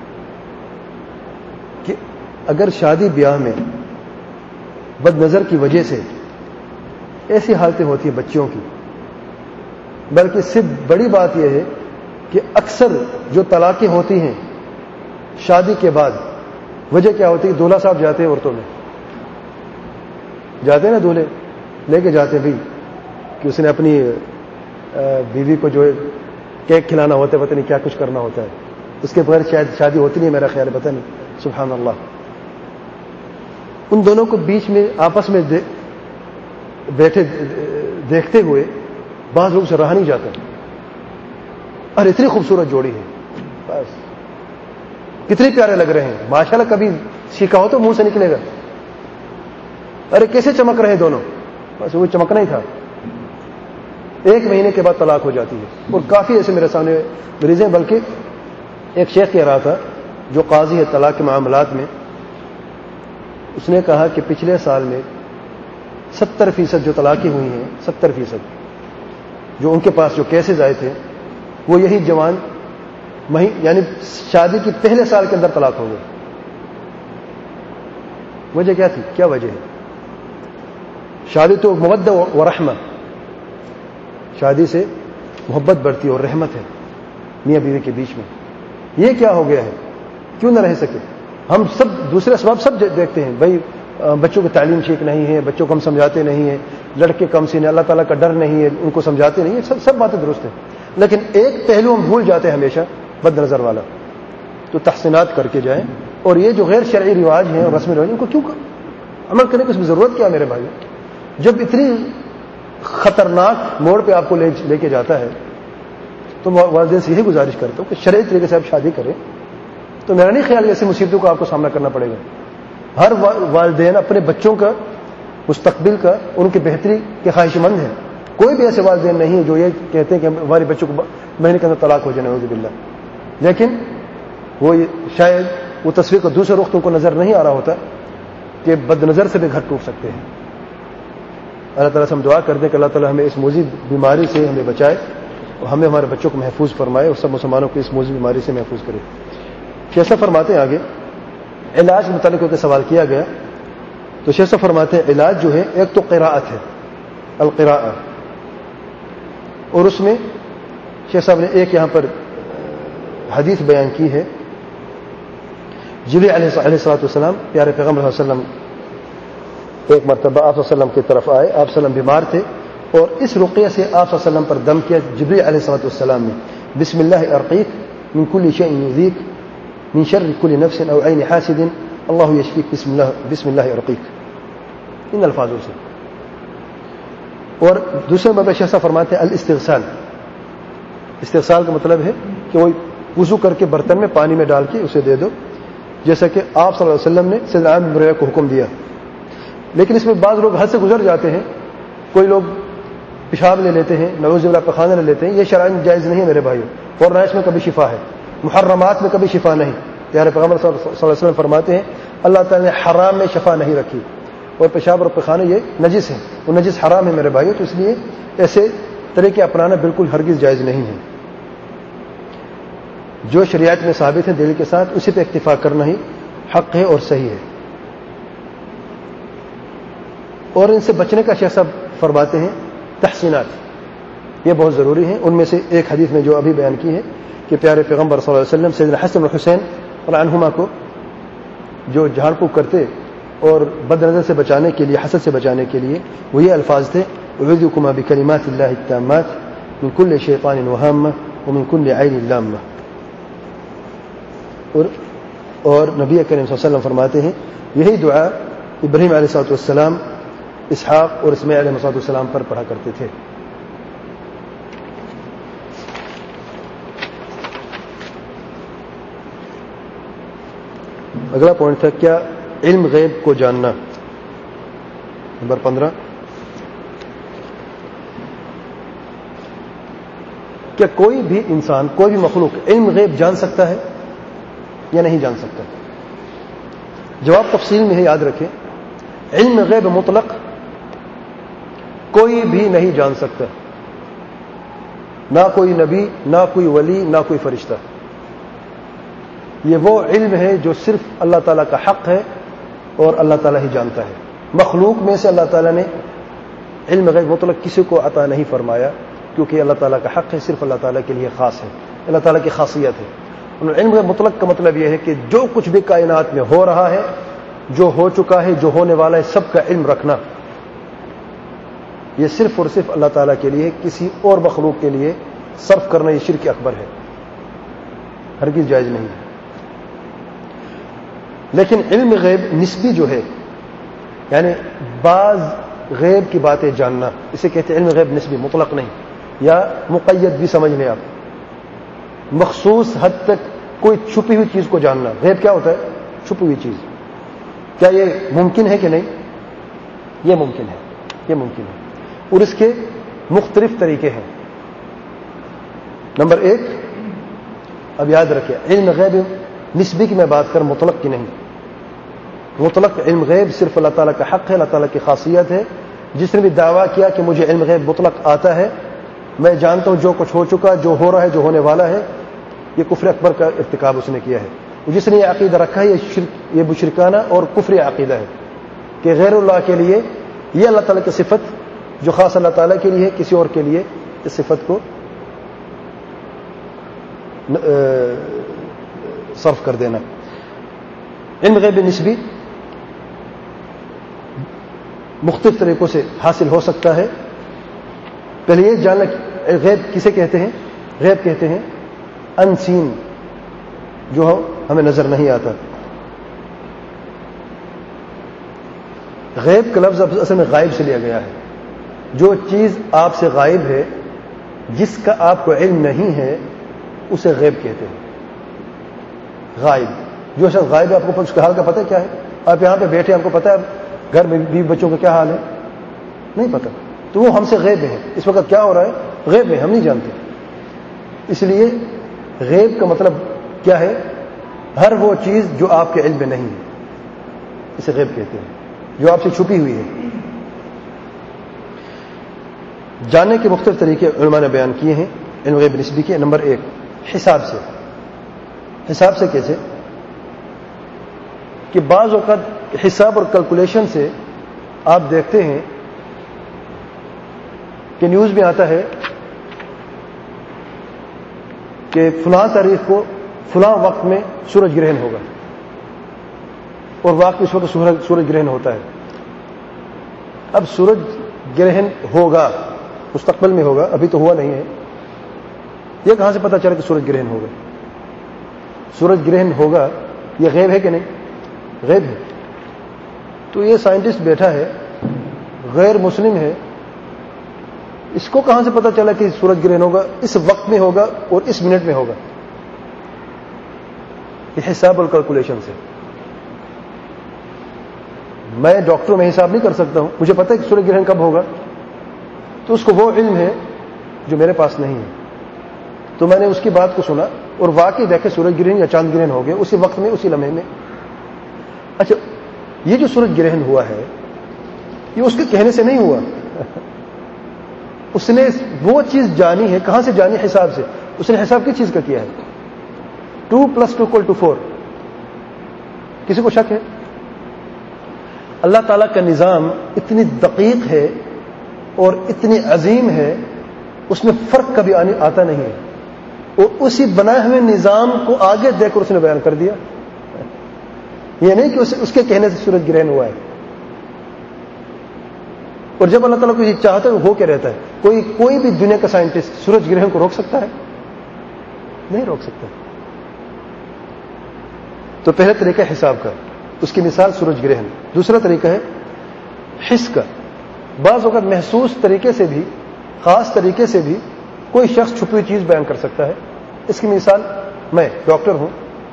کہ اگر شادی بیاہ میں بد نظر کی وجہ سے ایسی حالتیں ہوتی ہیں بچیوں کی، بلکہ اس سے بڑی بات یہ ہے کہ اکثر جو طلاقیں ہوتی ہیں شادی کے بعد، وجہ کیا ہوتی ہے؟ دولہا صاحب جاتے ہیں عورتوں میں، جاتے ہیں نا، دولہے لے کے جاتے ہیں بھی کہ اس نے اپنی بیوی کو جو ہے کیک کھلانا ہوتا ہے، پتہ نہیں کیا کچھ کرنا ہوتا ہے. اس کے بغیر شاید شادی ہوتی نہیں، میرا خیال ہے، پتہ نہیں، سبحان اللہ۔ ان دونوں کو بیچ میں آپس میں بیٹھے دیکھتے ہوئے بعض لوگ سے رہا نہیں جاتا، اور اتنی خوبصورت جوڑی ہے، بس کتنے پیارے لگ رہے ہیں ماشاءاللہ، کبھی سیکھا ہو تو منہ سے نکلے گا، ارے کیسے چمک رہے ہیں دونوں، بس وہ چمکنا ہی تھا۔ 1 مہینے کے بعد طلاق ہو جاتی ہے، اور کافی ایسے میرے سامنے مریض ہیں، بلکہ ایک شیخ کہہ رہا تھا جو قاضی ہے طلاق کے معاملات میں، اس نے کہا کہ پچھلے سال میں 70% جو طلاقیں ہوئی ہیں، 70% جو ان کے پاس جو کیسز آئے تھے، وہ یہی جوان یعنی شادی کی پہلے سال کے اندر طلاق ہو گئے۔ وجہ کیا تھی؟ کیا وجہ ہے؟ شادی تو مودہ و رحمہ، شادی سے محبت بڑھتی ہے اور رحمت ہے میاں بیوی کے بیچ میں، یہ کیا ہو گیا ہے؟ کیوں نہ رہ سکے؟ ہم سب دوسرے اسباب سب دیکھتے ہیں، بھائی بچوں کی تعلیم ٹھیک نہیں ہے، بچوں کو ہم سمجھاتے نہیں ہیں، لڑکے کم سینے، اللہ تعالیٰ کا ڈر نہیں ہے، ان کو سمجھاتے نہیں ہیں، سب باتیں درست ہیں، لیکن ایک پہلو ہم بھول جاتے ہیں ہمیشہ، بد نظر والا۔ تو تحسینات کر کے جائیں، اور یہ جو غیر شرعی رواج ہیں اور رسم رواج، ان کو کیوں عمل کرنے کی اس میں ضرورت کیا میرے بھائی؟ جب اتنی خطرناک موڑ پہ آپ کو لے کے جاتا ہے، تو والدین سے یہی گزارش کرتا ہوں کہ شرعی طریقے سے آپ شادی کریں، تو میرا نہیں خیال ایسی مصیبتوں کا آپ کو سامنا کرنا پڑے گا۔ ہر والدین اپنے بچوں کا مستقبل کا، ان کی بہتری کے خواہش مند ہیں، کوئی بھی ایسے والدین نہیں ہے جو یہ کہتے ہیں کہ ہمارے بچوں کو مہینے کے اندر طلاق ہو جائے، نعوذ باللہ، لیکن وہ شاید وہ تصویر کا دوسرا رخ تم کو نظر نہیں آ رہا ہوتا کہ بد نظر سے بھی گھر ٹوٹ سکتے ہیں۔ اللہ تعالیٰ سے ہم دعا کرتے ہیں کہ اللہ تعالیٰ ہمیں اس موذی بیماری سے ہمیں بچائے، اور ہمیں ہمارے بچوں کو محفوظ فرمائے، اور سب مسلمانوں کو اس موذی بیماری سے محفوظ کرے۔ شیخ صاحب فرماتے ہیں آگے، علاج کے متعلق کے سوال کیا گیا، تو شیخ صاحب فرماتے ہیں علاج جو ہے ایک تو قراءت ہے، القراءہ، اور اس میں شیخ صاحب نے ایک یہاں پر حدیث بیان کی ہے، جبریل علیہ الصلوۃ والسلام پیارے پیغمبر صلی اللہ علیہ وسلم ایک مرتبہ آپ صلی اللہ علیہ وسلم کی طرف آئے، آپ صلی اللہ علیہ وسلم بیمار تھے، اور اس رقیہ سے آپ صلی اللہ علیہ وسلم پر دم کیا جبریل علیہ الصلوۃ والسلام نے، بسم اللہ ارقیک من کل شیء یؤذیک من شر کل نفس او عین حاسد اللہ یشفیک بسم اللہ ارقیک، ان الفاظوں سے۔ اور دوسرے میں شیخ صاحب فرماتے ہیں الاستغسال، استغسال کا مطلب ہے کہ وہ وضو کر کے برتن میں پانی میں ڈال کے اسے دے دو، جیسا کہ آپ صلی اللہ علیہ وسلم نے سیدنا عامر بن ربیعہ کو حکم دیا، لیکن اس میں بعض لوگ حد سے گزر جاتے ہیں، کوئی لوگ پیشاب لے لیتے ہیں، نعوذ باللہ پخانہ لے لیتے ہیں، یہ شرعاً جائز نہیں ہے میرے بھائیو، اور نہ اس میں کبھی شفا ہے، محرمات میں کبھی شفا نہیں۔ پیارے پیغمبر صلی اللہ علیہ وسلم فرماتے ہیں اللہ تعالیٰ نے حرام میں شفا نہیں رکھی، اور پیشاب اور پخانے یہ نجس ہیں، وہ نجس حرام ہے میرے بھائیو، تو اس لیے ایسے طریقے اپنانا بالکل ہرگز جائز نہیں ہے۔ جو شریعت میں ثابت ہے دلیل کے ساتھ اسی پہ اکتفا کرنا ہی حق ہے اور صحیح ہے، اور ان سے بچنے کا شیخ صاحب فرماتے ہیں تحسینات، یہ بہت ضروری ہیں۔ ان میں سے ایک حدیث میں جو ابھی بیان کی ہے کہ پیارے پیغمبر صلی اللہ علیہ وسلم سیدنا حسن اور حسین عنہما کو جو جھاڑ پھونک کرتے اور بد نظر سے بچانے کے لیے، حسد سے بچانے کے لیے، وہ یہ الفاظ تھے اعوذکما بکلمات اللہ التامات من کل شیطان وہامہ ومن کل عین لامہ، اور نبی کریم صلی اللہ علیہ وسلم فرماتے ہیں یہی دعا ابراہیم علیہ الصلوۃ والسلام، اسحاق اور اسماعیل علیہ الصلوۃ والسلام پر پڑھا کرتے تھے۔ اگلا پوائنٹ تھا کیا علم غیب کو جاننا، نمبر 15، کیا کوئی بھی انسان، کوئی بھی مخلوق علم غیب جان سکتا ہے یا نہیں جان سکتا؟ جواب تفصیل میں ہے، یاد رکھیں، علم غیب مطلق کوئی بھی نہیں جان سکتا، نہ کوئی نبی، نہ کوئی ولی، نہ کوئی فرشتہ۔ یہ وہ علم ہے جو صرف اللہ تعالیٰ کا حق ہے اور اللہ تعالیٰ ہی جانتا ہے۔ مخلوق میں سے اللہ تعالیٰ نے علم غیب مطلق کسی کو عطا نہیں فرمایا، کیونکہ اللہ تعالیٰ کا حق ہے، صرف اللہ تعالیٰ کے لیے خاص ہے، اللہ تعالیٰ کی خاصیت ہے۔ علم غیب مطلق کا مطلب یہ ہے کہ جو کچھ بھی کائنات میں ہو رہا ہے، جو ہو چکا ہے، جو ہونے والا ہے، سب کا علم رکھنا، یہ صرف اور صرف اللہ تعالیٰ کے لیے، کسی اور مخلوق کے لیے صرف کرنا یہ شرک اکبر ہے۔ ہرگز جائز نہیں ہے. لیکن علم غیب نسبی جو ہے، یعنی بعض غیب کی باتیں جاننا، اسے کہتے ہیں علم غیب نسبی، مطلق نہیں، یا مقید بھی سمجھ لیں آپ. مخصوص حد تک کوئی چھپی ہوئی چیز کو جاننا. غیب کیا ہوتا ہے؟ چھپی ہوئی چیز. کیا یہ ممکن ہے کہ نہیں؟ یہ ممکن ہے، یہ ممکن ہے، اور اس کے مختلف طریقے ہیں. نمبر 1، اب یاد رکھیں، علم غیب نسبی کی میں بات کر، مطلق کی نہیں. مطلق علم غیب صرف اللہ تعالیٰ کا حق ہے، اللہ تعالیٰ کی خاصیت ہے. جس نے بھی دعویٰ کیا کہ مجھے علم غیب مطلق آتا ہے، میں جانتا ہوں جو کچھ ہو چکا، جو ہو رہا ہے، جو ہونے والا ہے، یہ کفر اکبر کا ارتکاب اس نے کیا ہے. جس نے یہ عقیدہ رکھا ہے، یہ مشرکانہ اور کفری عقیدہ ہے کہ غیر اللہ کے لیے یہ اللہ تعالیٰ کی صفت جو خاص اللہ تعالیٰ کے لیے ہے، کسی اور کے لیے اس صفت کو صرف کر دینا. علم غیب نسبی مختلف طریقوں سے حاصل ہو سکتا ہے. پہلے یہ جاننا غیب کسے کہتے ہیں؟ غیب کہتے ہیں انسین، جو ہمیں نظر نہیں آتا. غیب کا لفظ اصل میں غائب سے لیا گیا ہے. جو چیز آپ سے غائب ہے، جس کا آپ کو علم نہیں ہے، اسے غیب کہتے ہیں. غائب، جو شخص غائب ہے، آپ کو اس کے حال کا پتہ کیا ہے؟ آپ یہاں پہ بیٹھے، آپ کو پتہ ہے گھر میں بیوی بچوں کا کیا حال ہے؟ نہیں پتہ. تو وہ ہم سے غیب ہے. اس وقت کیا ہو رہا ہے؟ غیب ہے، ہم نہیں جانتے. اس لیے غیب کا مطلب کیا ہے؟ ہر وہ چیز جو آپ کے علم میں نہیں ہے، اسے غیب کہتے ہیں، جو آپ سے چھپی ہوئی ہے. جاننے کے مختلف طریقے علماء نے بیان کیے ہیں علم غیب نسبی کے. نمبر 1، حساب سے. حساب سے کیسے؟ کہ بعض اوقات حساب اور کیلکولیشن سے آپ دیکھتے ہیں کہ نیوز میں آتا ہے کہ فلاں تاریخ کو فلاں وقت میں سورج گرہن ہوگا، اور واقعی اس وقت سورج گرہن ہوتا ہے. اب سورج گرہن ہوگا، مستقبل میں ہوگا، ابھی تو ہوا نہیں ہے. یہ کہاں سے پتہ چلا کہ سورج گرہن ہوگا؟ سورج گرہن ہوگا، یہ غیب ہے کہ نہیں؟ غیب ہے. تو یہ سائنٹسٹ بیٹھا ہے، غیر مسلم ہے، اس کو کہاں سے پتہ چلا کہ سورج گرہن ہوگا، اس وقت میں ہوگا اور اس منٹ میں ہوگا؟ یہ حساب اور کیلکولیشن سے. میں ڈاکٹر میں حساب نہیں کر سکتا ہوں، مجھے پتہ ہے کہ سورج گرہن کب ہوگا، تو اس کو وہ علم ہے جو میرے پاس نہیں ہے. تو میں نے اس کی بات کو سنا اور واقعی دیکھے سورج گرہن یا چاند گرہن ہو گیا اسی وقت میں، اسی لمحے میں. اچھا، یہ جو سورج گرہن ہوا ہے، یہ اس کے کہنے سے نہیں ہوا. اس نے وہ چیز جانی ہے. کہاں سے جانی؟ حساب سے. اس نے حساب کس چیز کا کیا ہے؟ 2 + 2 = 4. کسی کو شک ہے؟ اللہ تعالیٰ کا نظام اتنی دقیق ہے اور اتنی عظیم ہے، اس میں فرق کبھی آتا نہیں ہے. اور اسی بنائے ہوئے نظام کو آگے دیکھ کر اس نے بیان کر دیا. یہ نہیں کہ اس کے کہنے سے سورج گرہن ہوا ہے. اور جب اللہ تعالیٰ کو یہ چاہتا ہے وہ ہو کے رہتا ہے. کوئی بھی دنیا کا سائنٹسٹ سورج گرہن کو روک سکتا ہے؟ نہیں روک سکتا. تو پہلا طریقہ حساب کا، اس کی مثال سورج گرہن. دوسرا طریقہ ہے حس کا. بعض اوقات محسوس طریقے سے بھی، خاص طریقے سے بھی کوئی شخص چھپی ہوئی چیز بیان کر سکتا ہے. اس کی مثال، میں ڈاکٹر ہوں،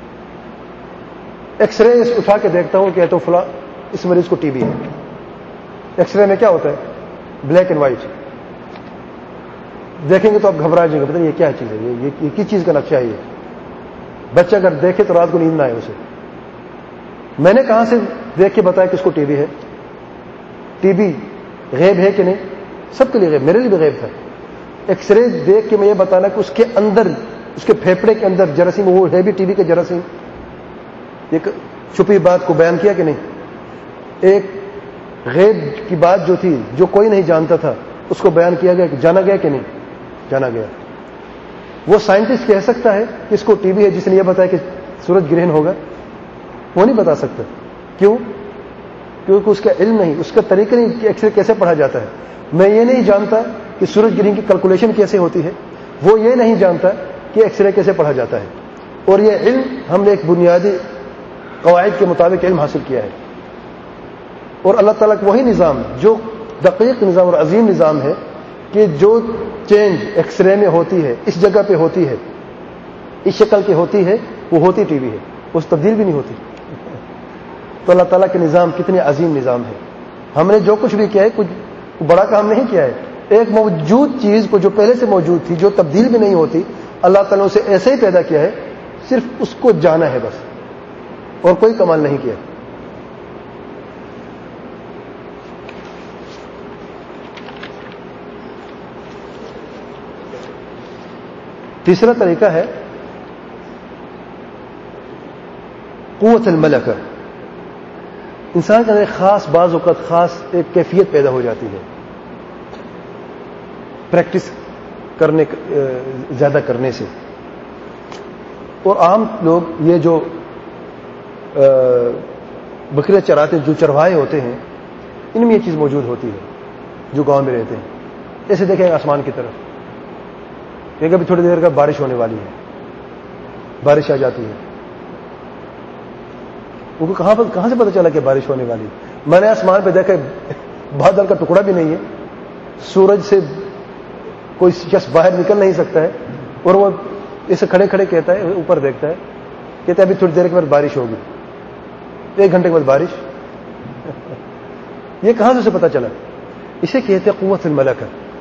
ایکس رے اٹھا کے دیکھتا ہوں کہ تو فلاں اس مریض کو ٹی بی ہے. ایکس رے میں کیا ہوتا ہے؟ Black and white. دیکھیں گے تو آپ گھبرا جائیں گے، پتہ نہیں یہ کیا چیز ہے، یہ کس چیز کا نقشہ ہے. یہ بچہ اگر دیکھے تو رات کو نیند نہ آئے اسے. میں نے کہاں سے دیکھ کے بتایا کہ اس کو ٹی بی ہے؟ ٹی بی غیب ہے کہ نہیں؟ سب کے لیے غیب، میرے لیے بھی غیب تھا. ایکس رے دیکھ کے میں یہ بتانا کہ اس کے اندر، اس کے پھیپھڑے کے اندر جراثیم، وہ ہے بھی ٹی بی کے جراثیم. ایک چھپی بات کو بیان کیا کہ نہیں؟ ایک غیب کی بات جو تھی، جو کوئی نہیں جانتا تھا، اس کو بیان کیا گیا کہ جانا گیا کہ نہیں؟ جانا گیا. وہ سائنٹسٹ کہہ سکتا ہے کہ اس کو ٹی بی ہے جس نے یہ بتایا کہ سورج گرہن ہوگا؟ وہ نہیں بتا سکتا. کیوں؟ کیونکہ اس کا علم نہیں، اس کا طریقہ نہیں کہ ایکس رے کیسے پڑھا جاتا ہے. میں یہ نہیں جانتا کہ سورج گرہن کی کیلکولیشن کیسے ہوتی ہے، وہ یہ نہیں جانتا کہ ایکس رے کیسے پڑھا جاتا ہے. اور یہ علم ہم نے ایک بنیادی قواعد کے مطابق علم حاصل کیا ہے. اور اللہ تعالیٰ کا وہی نظام جو دقیق نظام اور عظیم نظام ہے کہ جو چینج ایکس رے میں ہوتی ہے، اس جگہ پہ ہوتی ہے، اس شکل کی ہوتی ہے، وہ ہوتی ٹی وی ہے، اس تبدیل بھی نہیں ہوتی. تو اللہ تعالیٰ کے نظام کتنے عظیم نظام ہے. ہم نے جو کچھ بھی کیا ہے کچھ بڑا کام نہیں کیا ہے. ایک موجود چیز کو جو پہلے سے موجود تھی، جو تبدیل بھی نہیں ہوتی، اللہ تعالیٰ نے اسے ایسے ہی پیدا کیا ہے، صرف اس کو جانا ہے بس، اور کوئی کمال نہیں کیا. تیسرا طریقہ ہے قوت الملکہ. انسان کے اندر خاص بعض اوقات خاص ایک کیفیت پیدا ہو جاتی ہے پریکٹس کرنے زیادہ کرنے سے. اور عام لوگ یہ جو بکریاں چراتے جو چروائے ہوتے ہیں، ان میں یہ چیز موجود ہوتی ہے جو گاؤں میں رہتے ہیں. ایسے دیکھیں آسمان کی طرف کہ ابھی تھوڑی دیر کا بارش ہونے والی ہے، بارش آ جاتی ہے. ان کو کہاں سے پتہ چلا کہ بارش ہونے والی ہے؟ میں نے آسمان پہ دیکھا بادل کا ٹکڑا بھی نہیں ہے، سورج سے کوئی شخص باہر نکل نہیں سکتا ہے، اور وہ اسے کھڑے کھڑے کہتا ہے، اوپر دیکھتا ہے، کہتا ہے ابھی تھوڑی دیر کے بعد بارش ہوگی، 1 گھنٹے کے بعد بارش. یہ کہاں سے اسے پتہ چلا؟ اسے کہتے ہیں قوت الملکہ.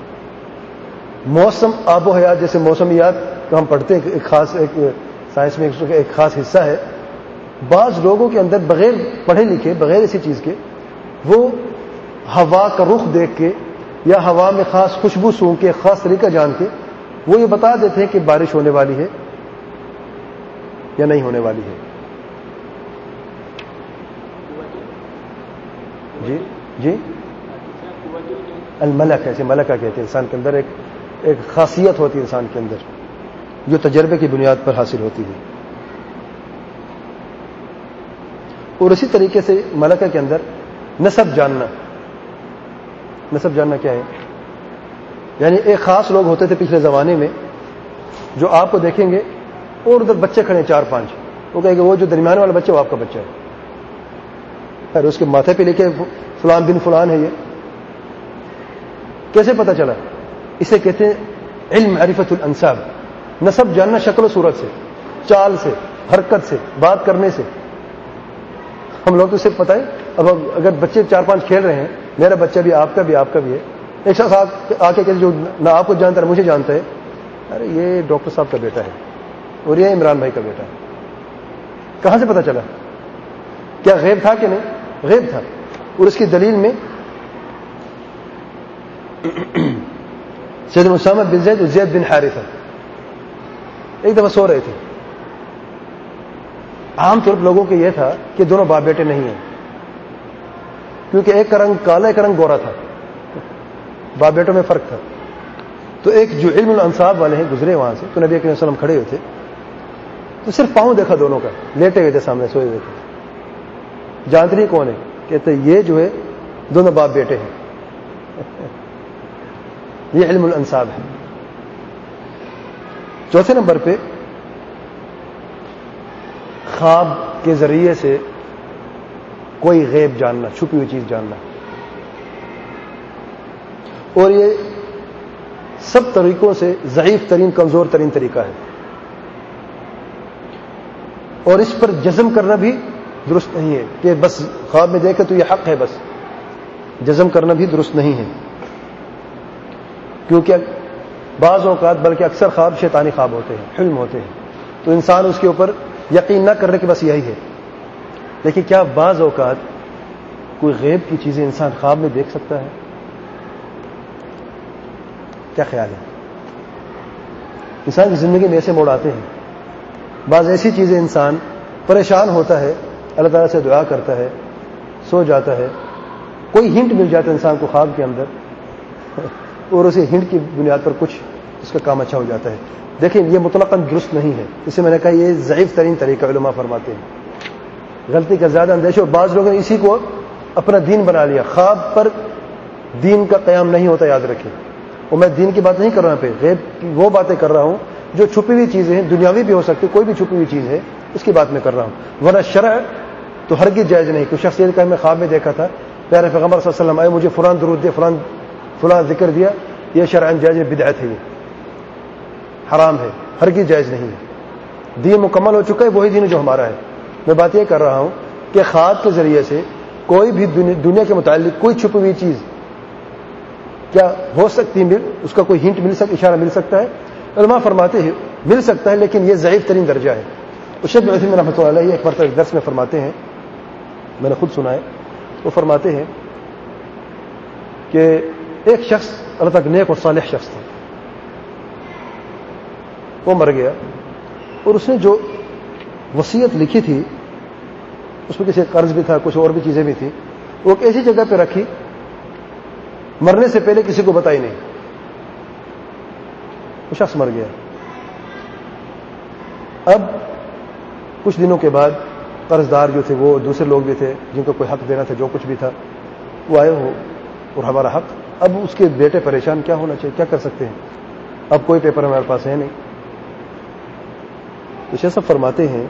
موسم آب و حیات جیسے موسمیات کو ہم پڑھتے ہیں، ایک سائنس میں ایک خاص حصہ ہے. بعض لوگوں کے اندر بغیر پڑھے لکھے، بغیر اسی چیز کے، وہ ہوا کا رخ دیکھ کے یا ہوا میں خاص خوشبو سونگھ کے، خاص طریقہ جان کے وہ یہ بتا دیتے ہیں کہ بارش ہونے والی ہے یا نہیں ہونے والی ہے. جی جی الملک ایسے ملکہ کہتے ہیں. انسان کے اندر ایک خاصیت ہوتی ہے انسان کے اندر جو تجربے کی بنیاد پر حاصل ہوتی ہے. اور اسی طریقے سے ملکہ کے اندر نسب جاننا. نسب جاننا کیا ہے؟ یعنی ایک خاص لوگ ہوتے تھے پچھلے زمانے میں جو آپ کو دیکھیں گے اور ادھر بچے کھڑے 4-5، وہ کہیں گے وہ جو درمیانے والا بچہ وہ آپ کا بچہ ہے. پھر اس کے ماتھے پہ لکھے فلان بن فلان ہے. یہ کیسے پتہ چلا؟ اسے کہتے ہیں علم معرفت الانساب. نسب جاننا شکل و صورت سے، چال سے، حرکت سے، بات کرنے سے. ہم لوگ تو صرف پتہ ہے. اب اگر بچے 4-5 کھیل رہے ہیں، میرا بچہ بھی، آپ کا بھی، آپ کا بھی ہے، ایک شخص آ کے کہتے جو نہ آپ کو جانتا ہے مجھے جانتا ہے، ارے یہ ڈاکٹر صاحب کا بیٹا ہے اور یہ عمران بھائی کا بیٹا ہے. کہاں سے پتہ چلا؟ کیا غیب تھا کہ نہیں؟ غیب تھا. اور اس کی دلیل میں سیدنا اسامہ بن زید اور زید بن حارثہ ایک دفعہ سو رہے تھے. عام طور پر لوگوں کے یہ تھا کہ دونوں باپ بیٹے نہیں ہیں، کیونکہ ایک کا رنگ کالا، ایک کا رنگ گورا تھا، باپ بیٹوں میں فرق تھا. تو ایک جو علم الانصاب والے ہیں گزرے وہاں سے، تو نبی کریم صلی اللہ علیہ وسلم کھڑے ہوئے تھے، تو صرف پاؤں دیکھا دونوں کا، لیٹے ہوئے تھے سامنے، سوئے ہوئے تھے. جانتے نہیں کون ہے؟ کہتے یہ جو ہے دونوں باپ بیٹے ہیں. یہ علم الانصاب ہے. چوتھے نمبر پہ خواب کے ذریعے سے کوئی غیب جاننا، چھپی ہوئی چیز جاننا. اور یہ سب طریقوں سے ضعیف ترین، کمزور ترین طریقہ ہے. اور اس پر جزم کرنا بھی درست نہیں ہے کہ بس خواب میں دیکھے تو یہ حق ہے، بس جزم کرنا بھی درست نہیں ہے. کیونکہ بعض اوقات بلکہ اکثر خواب شیطانی خواب ہوتے ہیں، حلم ہوتے ہیں، تو انسان اس کے اوپر یقین نہ کرنے کہ بس یہی ہے. لیکن کیا بعض اوقات کوئی غیب کی چیزیں انسان خواب میں دیکھ سکتا ہے؟ کیا خیال ہے؟ انسان کی زندگی میں ایسے موڑ آتے ہیں، بعض ایسی چیزیں انسان پریشان ہوتا ہے، اللہ تعالیٰ سے دعا کرتا ہے، سو جاتا ہے، کوئی ہنٹ مل جاتا ہے انسان کو خواب کے اندر، اور اسے ہنٹ کی بنیاد پر کچھ اس کا کام اچھا ہو جاتا ہے. دیکھیں یہ مطلقاً درست نہیں ہے. اسے میں نے کہا یہ ضعیف ترین طریقہ، علماء فرماتے ہیں غلطی کا زیادہ اندیشہ. اور بعض لوگوں نے اسی کو اپنا دین بنا لیا. خواب پر دین کا قیام نہیں ہوتا، یاد رکھیں. اور میں دین کی بات نہیں کر رہا ہوں، پہ غیب کی وہ باتیں کر رہا ہوں جو چھپی ہوئی چیزیں ہیں دنیاوی بھی ہو سکتی، کوئی بھی چھپی ہوئی چیز ہے اس کی بات میں کر رہا ہوں، ورنہ شرع تو ہرگز جائز نہیں. کوئی شخص یہ کہ میں خواب میں دیکھا تھا پیارے پیغمبر صلی اللہ علیہ وسلم آئے مجھے فلاں درود دے فلاں ذکر دیا، یہ شرعاً جائز بدعت ہے، یہ حرام ہے، ہرگز جائز نہیں ہے. دین مکمل ہو چکا ہے، وہی دین جو ہمارا ہے. میں بات یہ کر رہا ہوں کہ خواب کے ذریعے سے کوئی بھی دنیا کے متعلق کوئی چھپی ہوئی چیز کیا ہو سکتی ہے، اس کا کوئی ہنٹ مل سکتا، اشارہ مل سکتا ہے. علماء فرماتے ہیں مل سکتا ہے لیکن یہ ضعیف ترین درجہ ہے. شیخ ابن عثیمین رحمۃ اللہ علیہ ایک مرتبہ ایک درس میں فرماتے ہیں، میں نے خود سنا ہے، وہ فرماتے ہیں کہ ایک شخص اللہ تک نیک اور صالح شخص تھا، وہ مر گیا اور اس نے جو وصیت لکھی تھی اس میں کسی قرض بھی تھا، کچھ اور بھی چیزیں بھی تھیں، وہ ایک ایسی جگہ پہ رکھی مرنے سے پہلے کسی کو بتائی نہیں. وہ شخص مر گیا. اب کچھ دنوں کے بعد قرض دار جو تھے، وہ دوسرے لوگ بھی تھے جن کو کوئی حق دینا تھا، جو کچھ بھی تھا وہ آئے ہو اور ہمارا حق. اب اس کے بیٹے پریشان، کیا ہونا چاہیے، کیا کر سکتے ہیں، اب کوئی پیپر ہمارے پاس ہے نہیں. تو شیخ صاحب فرماتے ہیں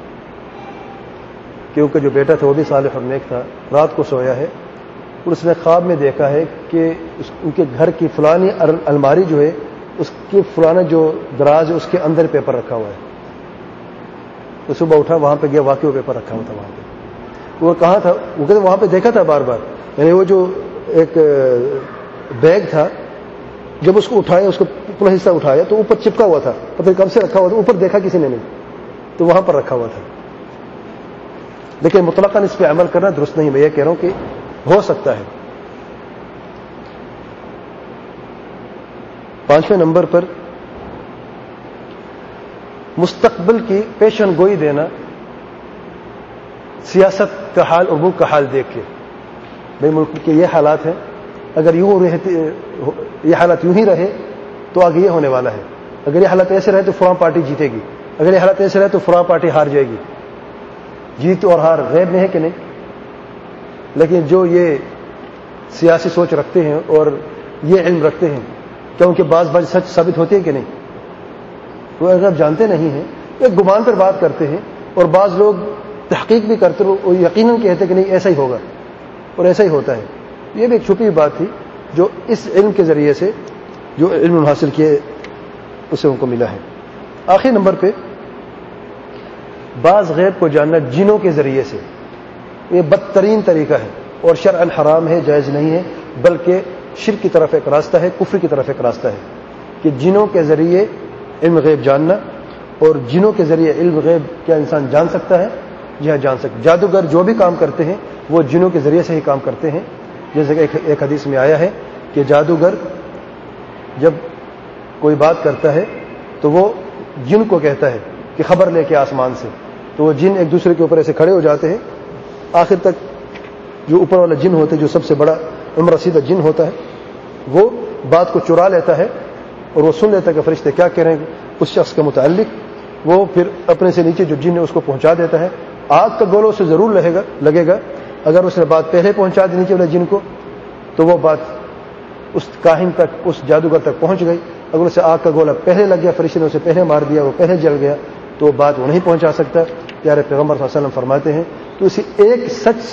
کہ ان کا جو بیٹا تھا وہ بھی صالح اور نیک تھا، رات کو سویا ہے اور اس نے خواب میں دیکھا ہے کہ ان کے گھر کی فلانی الماری جو ہے اس کی فلانا جو دراز ہے اس کے اندر پیپر رکھا ہوا ہے. تو صبح اٹھا، وہاں پہ گیا، واقعی وہ پیپر رکھا ہوا تھا وہاں پہ. وہ کہاں تھا، وہ کہتے وہاں پہ دیکھا تھا بار بار، یعنی وہ جو ایک بیگ تھا جب اس کو اٹھایا، اس کو پورا حصہ اٹھایا تو اوپر چپکا ہوا تھا، پتہ نہیں کب سے رکھا ہوا تھا، اوپر دیکھا کسی نے نہیں، تو وہاں پر رکھا ہوا تھا. لیکن مطلقاً اس پہ عمل کرنا درست نہیں. میں یہ کہہ رہا ہوں کہ ہو سکتا ہے. 5ویں نمبر پر مستقبل کی پیشن گوئی دینا، سیاست کا حال اور ملک کا حال دیکھ کے، بھائی ملک کے یہ حالات ہیں، اگر یوں یہ حالات یوں ہی رہے تو آگے یہ ہونے والا ہے، اگر یہ حالات ایسے رہے تو فلاں پارٹی جیتے گی، اگر یہ حالات ایسے رہے تو فلاں پارٹی ہار جائے گی. جیت اور ہار غیب میں ہے کہ نہیں؟ لیکن جو یہ سیاسی سوچ رکھتے ہیں اور یہ علم رکھتے ہیں، کیا ان کے بعض سچ ثابت ہوتے ہیں کہ نہیں؟ وہ اگر جانتے نہیں ہیں، ایک گمان پر بات کرتے ہیں، اور بعض لوگ تحقیق بھی کرتے اور یقیناً کہتے کہ نہیں ایسا ہی ہوگا اور ایسا ہی ہوتا ہے. یہ بھی ایک چھپی بات تھی جو اس علم کے ذریعے سے جو علم حاصل کیے اسے ان کو ملا ہے. آخری نمبر پہ بعض غیب کو جاننا جنوں کے ذریعے سے، یہ بدترین طریقہ ہے اور شرعاً حرام ہے، جائز نہیں ہے، بلکہ شرک کی طرف ایک راستہ ہے، کفر کی طرف ایک راستہ ہے کہ جنوں کے ذریعے علم غیب جاننا. اور جنوں کے ذریعے علم غیب کیا انسان جان سکتا ہے؟ جی ہاں جان سکتا. جادوگر جو بھی کام کرتے ہیں وہ جنوں کے ذریعے سے ہی کام کرتے ہیں. جیسے کہ ایک حدیث میں آیا ہے کہ جادوگر جب کوئی بات کرتا ہے تو وہ جن کو کہتا ہے کہ خبر لے کے آسمان سے، تو وہ جن ایک دوسرے کے اوپر ایسے کھڑے ہو جاتے ہیں. آخر تک جو اوپر والا جن ہوتا ہے، جو سب سے بڑا عمر رسیدہ جن ہوتا ہے، وہ بات کو چرا لیتا ہے اور وہ سن لیتا ہے کہ فرشتے کیا کہہ رہے ہیں اس شخص کے متعلق. وہ پھر اپنے سے نیچے جو جن ہے اس کو پہنچا دیتا ہے. آگ کا گولہ اسے ضرور لگے گا. اگر اس نے بات پہلے پہنچا دی نیچے والے جن کو تو وہ بات اس کاہن تک، اس جادوگر تک پہنچ گئی. اگر اسے آگ کا گولہ پہلے لگ گیا، فرشتے نے اسے پہلے مار دیا، وہ پہلے جل گیا، تو وہ بات وہ نہیں پہنچا سکتا. پیارے پیغمبر صلی اللہ علیہ وسلم فرماتے ہیں تو اسی ایک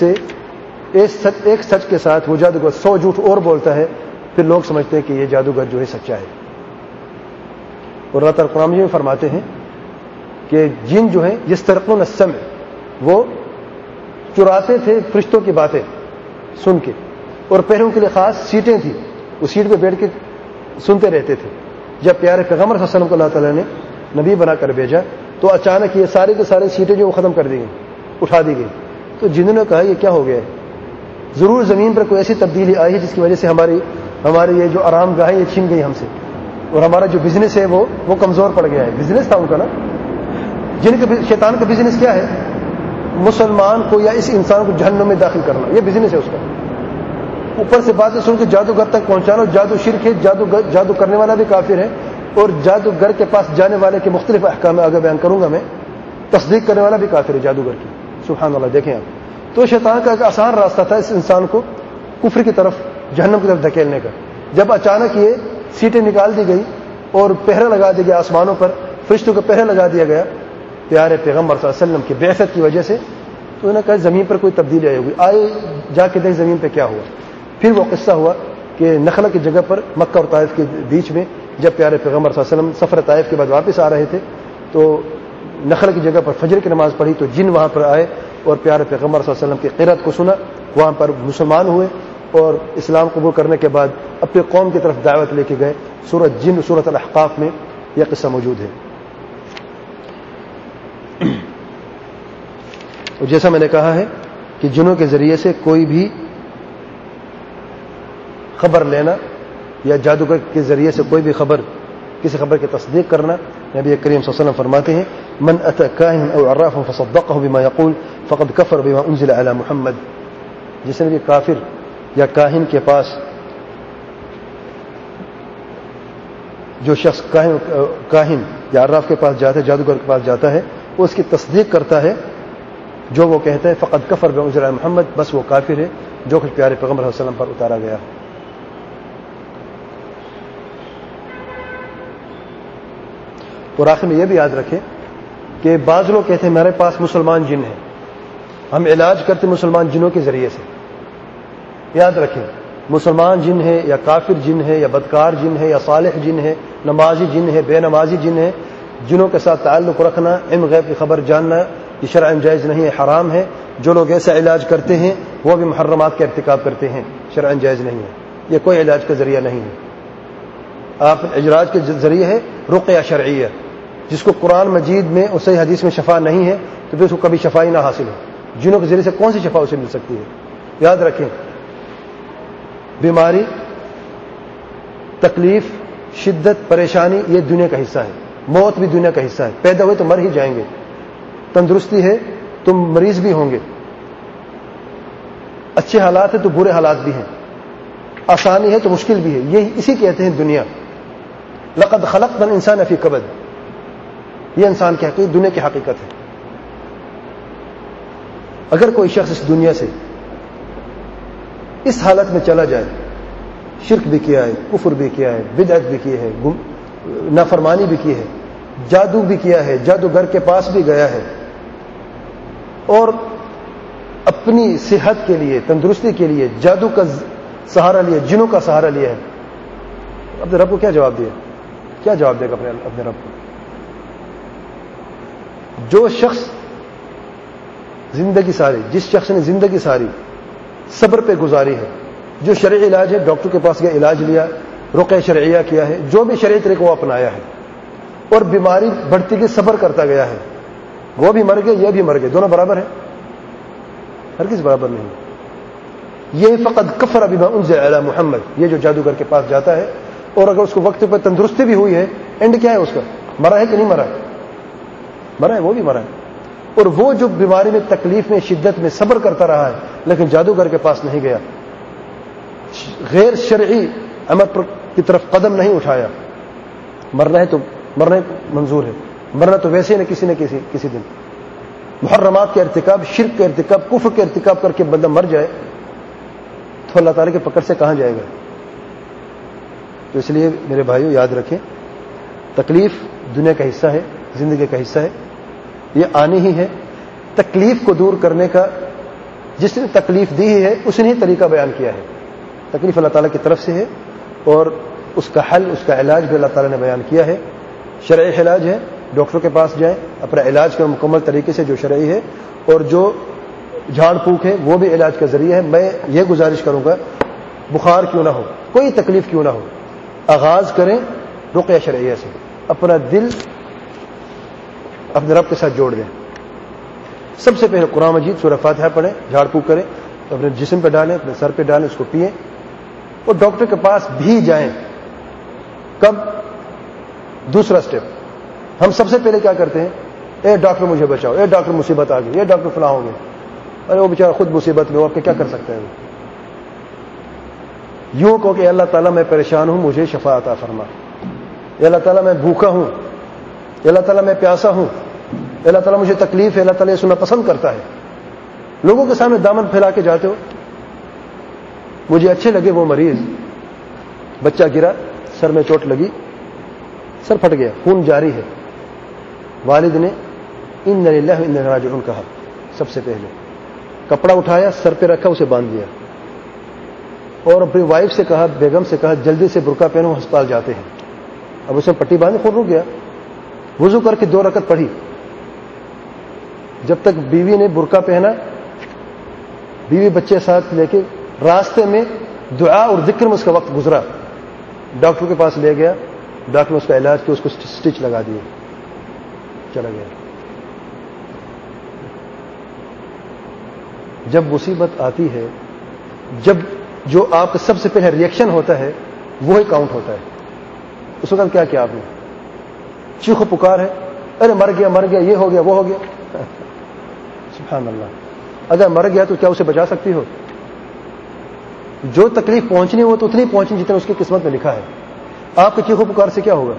سچ کے ساتھ وہ جادوگر 100 جھوٹ اور بولتا ہے، پھر لوگ سمجھتے ہیں کہ یہ جادوگر جو ہے سچا ہے. اور اللہ تعالیٰ قرآن میں فرماتے ہیں کہ جن جو ہیں یسترقون السمع، وہ چراتے تھے فرشتوں کی باتیں سن کے، اور پہلے ان کے لیے خاص سیٹیں تھیں، وہ سیٹ پہ بیٹھ کے سنتے رہتے تھے. جب پیارے پیغمبر صلی اللہ علیہ وسلم کو اللہ تعالیٰ نے نبی بنا کر بھیجا تو اچانک یہ سارے کے سارے سیٹیں جو وہ ختم کر دی گئی، اٹھا دی گئی. تو جنہوں نے کہا یہ کیا ہو گیا ہے، ضرور زمین پر کوئی ایسی تبدیلی آئی ہے جس کی وجہ سے ہماری یہ جو آرام گاہیں یہ چھن گئی ہم سے، اور ہمارا جو بزنس ہے وہ کمزور پڑ گیا ہے. بزنس تھا ان کا نا. شیطان کا بزنس کیا ہے؟ مسلمان کو یا اس انسان کو جہنم میں داخل کرنا، یہ بزنس ہے اس کا. اوپر سے باتیں سن کے جادوگر تک پہنچانا. جادو شرک ہے، جادو کرنے والا بھی کافر ہے، اور جادوگر کے پاس جانے والے کے مختلف احکام آگے بیان کروں گا میں. تصدیق کرنے والا بھی کافر ہے جادوگر کی. سبحان اللہ. دیکھیں آپ، تو شیطان کا ایک آسان راستہ تھا اس انسان کو کفر کی طرف، جہنم کی طرف دھکیلنے کا. جب اچانک یہ سیٹیں نکال دی گئی اور پہرا لگا دیا گیا آسمانوں پر، فرشتوں کو پہرا لگا دیا گیا پیارے پیغمبر صلی اللہ علیہ وسلم کی بعثت کی وجہ سے، تو انہوں نے کہا زمین پر کوئی تبدیلی آئی ہوگی، آئے جا کے دیکھ زمین پہ کیا ہوا۔ پھر وہ قصہ ہوا کہ نخلا کی جگہ پر مکہ اور طائف کے بیچ میں جب پیارے پیغمبر صلی اللہ علیہ وسلم سفر طائف کے بعد واپس آ رہے تھے تو نخل کی جگہ پر فجر کی نماز پڑھی تو جن وہاں پر آئے اور پیارے پیغمبر صلی اللہ علیہ وسلم کی قرات کو سنا، وہاں پر مسلمان ہوئے اور اسلام قبول کرنے کے بعد اپنے قوم کی طرف دعوت لے کے گئے۔ سورۃ جن، سورۃ الاحقاف میں یہ قصہ موجود ہے۔ اور جیسا میں نے کہا ہے کہ جنوں کے ذریعے سے کوئی بھی خبر لینا یا جادوگر کے ذریعے سے کوئی بھی کسی خبر کی تصدیق کرنا، نبی کریم صلی اللہ علیہ وسلم فرماتے ہیں من اتى كاهنا او عرافا فصدقه بما يقول فقد كفر بما انزل على محمد، جس نے بھی کافر یا کاہن کے پاس، جو شخص کاہن یا عراف کے پاس جاتا ہے، جادوگر کے پاس جاتا ہے، وہ اس کی تصدیق کرتا ہے جو وہ کہتا ہے فقد کفر بما انزل على محمد، بس وہ کافر ہے جو کچھ پیارے پیغمبر صلی اللہ علیہ وسلم پر اتارا گیا۔ اور آخر میں یہ بھی یاد رکھیں کہ بعض لوگ کہتے ہیں میرے پاس مسلمان جن ہیں، ہم علاج کرتے مسلمان جنوں کے ذریعے سے۔ یاد رکھیں مسلمان جن ہے یا کافر جن ہے یا بدکار جن ہے یا صالح جن ہے، نمازی جن ہے بے نمازی جن ہے، جنوں کے ساتھ تعلق رکھنا، علم غیب کی خبر جاننا یہ شرعاً جائز نہیں ہے، حرام ہے۔ جو لوگ ایسا علاج کرتے ہیں وہ بھی محرمات کا ارتکاب کرتے ہیں، شرعاً جائز نہیں ہے، یہ کوئی علاج کا ذریعہ نہیں ہے۔ آپ علاج کے ذریعے ہے رقیہ شرعیہ، جس کو قرآن مجید میں اور صحیح حدیث میں شفا نہیں ہے تو پھر اس کو کبھی شفا ہی نہ حاصل ہو۔ جنوں کے ذریعے سے کون سی شفا اسے مل سکتی ہے؟ یاد رکھیں بیماری، تکلیف، شدت، پریشانی یہ دنیا کا حصہ ہے، موت بھی دنیا کا حصہ ہے، پیدا ہوئے تو مر ہی جائیں گے، تندرستی ہے تو مریض بھی ہوں گے، اچھے حالات ہیں تو برے حالات بھی ہیں، آسانی ہے تو مشکل بھی ہے، یہ اسی کہتے ہیں دنیا۔ لقد خلقنا الانسان فی کبد، یہ انسان کی حقیقت، دنیا کی حقیقت ہے۔ اگر کوئی شخص اس دنیا سے اس حالت میں چلا جائے، شرک بھی کیا ہے، کفر بھی کیا ہے، بدعت بھی کی ہے، نافرمانی بھی کی ہے، جادو بھی کیا ہے، جادوگر کے پاس بھی گیا ہے اور اپنی صحت کے لیے، تندرستی کے لیے جادو کا سہارا لیا، جنوں کا سہارا لیا ہے، اپنے رب کو کیا جواب دیا؟ کیا جواب دے گا اپنے رب کو؟ جو شخص زندگی ساری، جس شخص نے زندگی ساری صبر پہ گزاری ہے، جو شرعی علاج ہے، ڈاکٹر کے پاس گیا، علاج لیا، رقیہ شرعیہ کیا ہے، جو بھی شرعی طریقہ وہ اپنایا ہے اور بیماری بڑھتی گئی، صبر کرتا گیا ہے، وہ بھی مر گئے، یہ بھی مر گئے، دونوں برابر ہیں؟ ہرگز برابر نہیں۔ یہ فقط کفر بما انزل علی محمد، یہ جو جادوگر کے پاس جاتا ہے اور اگر اس کو وقت پر تندرستی بھی ہوئی ہے، اینڈ کیا ہے اس کا؟ مرا ہے کہ نہیں مرا؟ مرا ہے، وہ بھی مرا ہے۔ اور وہ جو بیماری میں، تکلیف میں، شدت میں صبر کرتا رہا ہے لیکن جادوگر کے پاس نہیں گیا، غیر شرعی عمل کی طرف قدم نہیں اٹھایا، مرنا ہے تو مرنا منظور ہے، مرنا تو ویسے نہ کسی دن۔ محرمات کے ارتکاب، شرک کے ارتکاب، کفر کے ارتکاب کر کے بندہ مر جائے تو اللہ تعالیٰ کی پکڑ سے کہاں جائے گا؟ تو اس لیے میرے بھائیوں یاد رکھیں تکلیف دنیا کا حصہ ہے، زندگی کا حصہ ہے، یہ آنی ہی ہے۔ تکلیف کو دور کرنے کا جس نے تکلیف دی ہے اس نے ہی طریقہ بیان کیا ہے، تکلیف اللہ تعالیٰ کی طرف سے ہے اور اس کا حل، اس کا علاج بھی اللہ تعالیٰ نے بیان کیا ہے۔ شرعی علاج ہے، ڈاکٹر کے پاس جائیں، اپنا علاج کریں مکمل طریقے سے جو شرعی ہے، اور جو جھاڑ پھونک ہے وہ بھی علاج کا ذریعہ ہے۔ میں یہ گزارش کروں گا بخار کیوں نہ ہو، کوئی تکلیف کیوں نہ ہو، آغاز کریں رقیہ شرعیہ سے، اپنا دل اپنے رب کے ساتھ جوڑ دیں۔ سب سے پہلے قرآن مجید سورہ فاتحہ پڑھیں، جھاڑ پھونک کریں، اپنے جسم پہ ڈالیں، اپنے سر پہ ڈالیں، اس کو پئیں اور ڈاکٹر کے پاس بھی جائیں۔ کب؟ دوسرا سٹیپ، ہم سب سے پہلے کیا کرتے ہیں؟ اے ڈاکٹر مجھے بچاؤ، اے ڈاکٹر مصیبت آ گئی، اے ڈاکٹر فلاں ہو گئے، ارے وہ بیچارہ خود مصیبت میں ہو، آپ کے کیا کر سکتے ہیں؟ یوں کہو کہ اللہ تعالیٰ میں پریشان ہوں، مجھے شفا عطا فرما، اے اللہ تعالیٰ میں بھوکا ہوں، اے اللہ تعالیٰ میں پیاسا ہوں، اے اللہ تعالیٰ مجھے تکلیف ہے، اللہ تعالیٰ یہ سننا پسند کرتا ہے۔ لوگوں کے سامنے دامن پھیلا کے جاتے ہو، مجھے اچھے لگے وہ مریض، بچہ گرا، سر میں چوٹ لگی، سر پھٹ گیا، خون جاری ہے. والد نے انا للہ و انا راجعون کہا. سب سے پہلے کپڑا اٹھایا، سر پہ رکھا، اسے باندھ دیا، اور اپنی وائف سے کہا، بیگم سے کہا جلدی سے برقع پہنو، ہسپتال جاتے ہیں. اب اسے پٹی باندھی، خون رک گیا. وضو کر کے 2 رکعت پڑھی. جب تک بیوی نے برقع پہنا، بیوی بچے ساتھ لے کے راستے میں دعا اور ذکر میں اس کا وقت گزرا. ڈاکٹر کے پاس لے گیا، ڈاکٹر نے اس کا علاج کیا، اس کو سٹچ لگا دیے، چلا گیا. جب مصیبت آتی ہے، جب جو آپ کا سب سے پہلے ریئیکشن ہوتا ہے وہی کاؤنٹ ہوتا ہے. اس وقت کیا کیا آپ نے؟ چیخو پکار ہے، ارے مر گیا مر گیا، یہ ہو گیا وہ ہو گیا. سبحان اللہ. اگر مر گیا تو کیا اسے بچا سکتی ہو؟ جو تکلیف پہنچنی ہو تو اتنی پہنچنی جتنا اس کی قسمت میں لکھا ہے. آپ کے چیخو پکار سے کیا ہوگا؟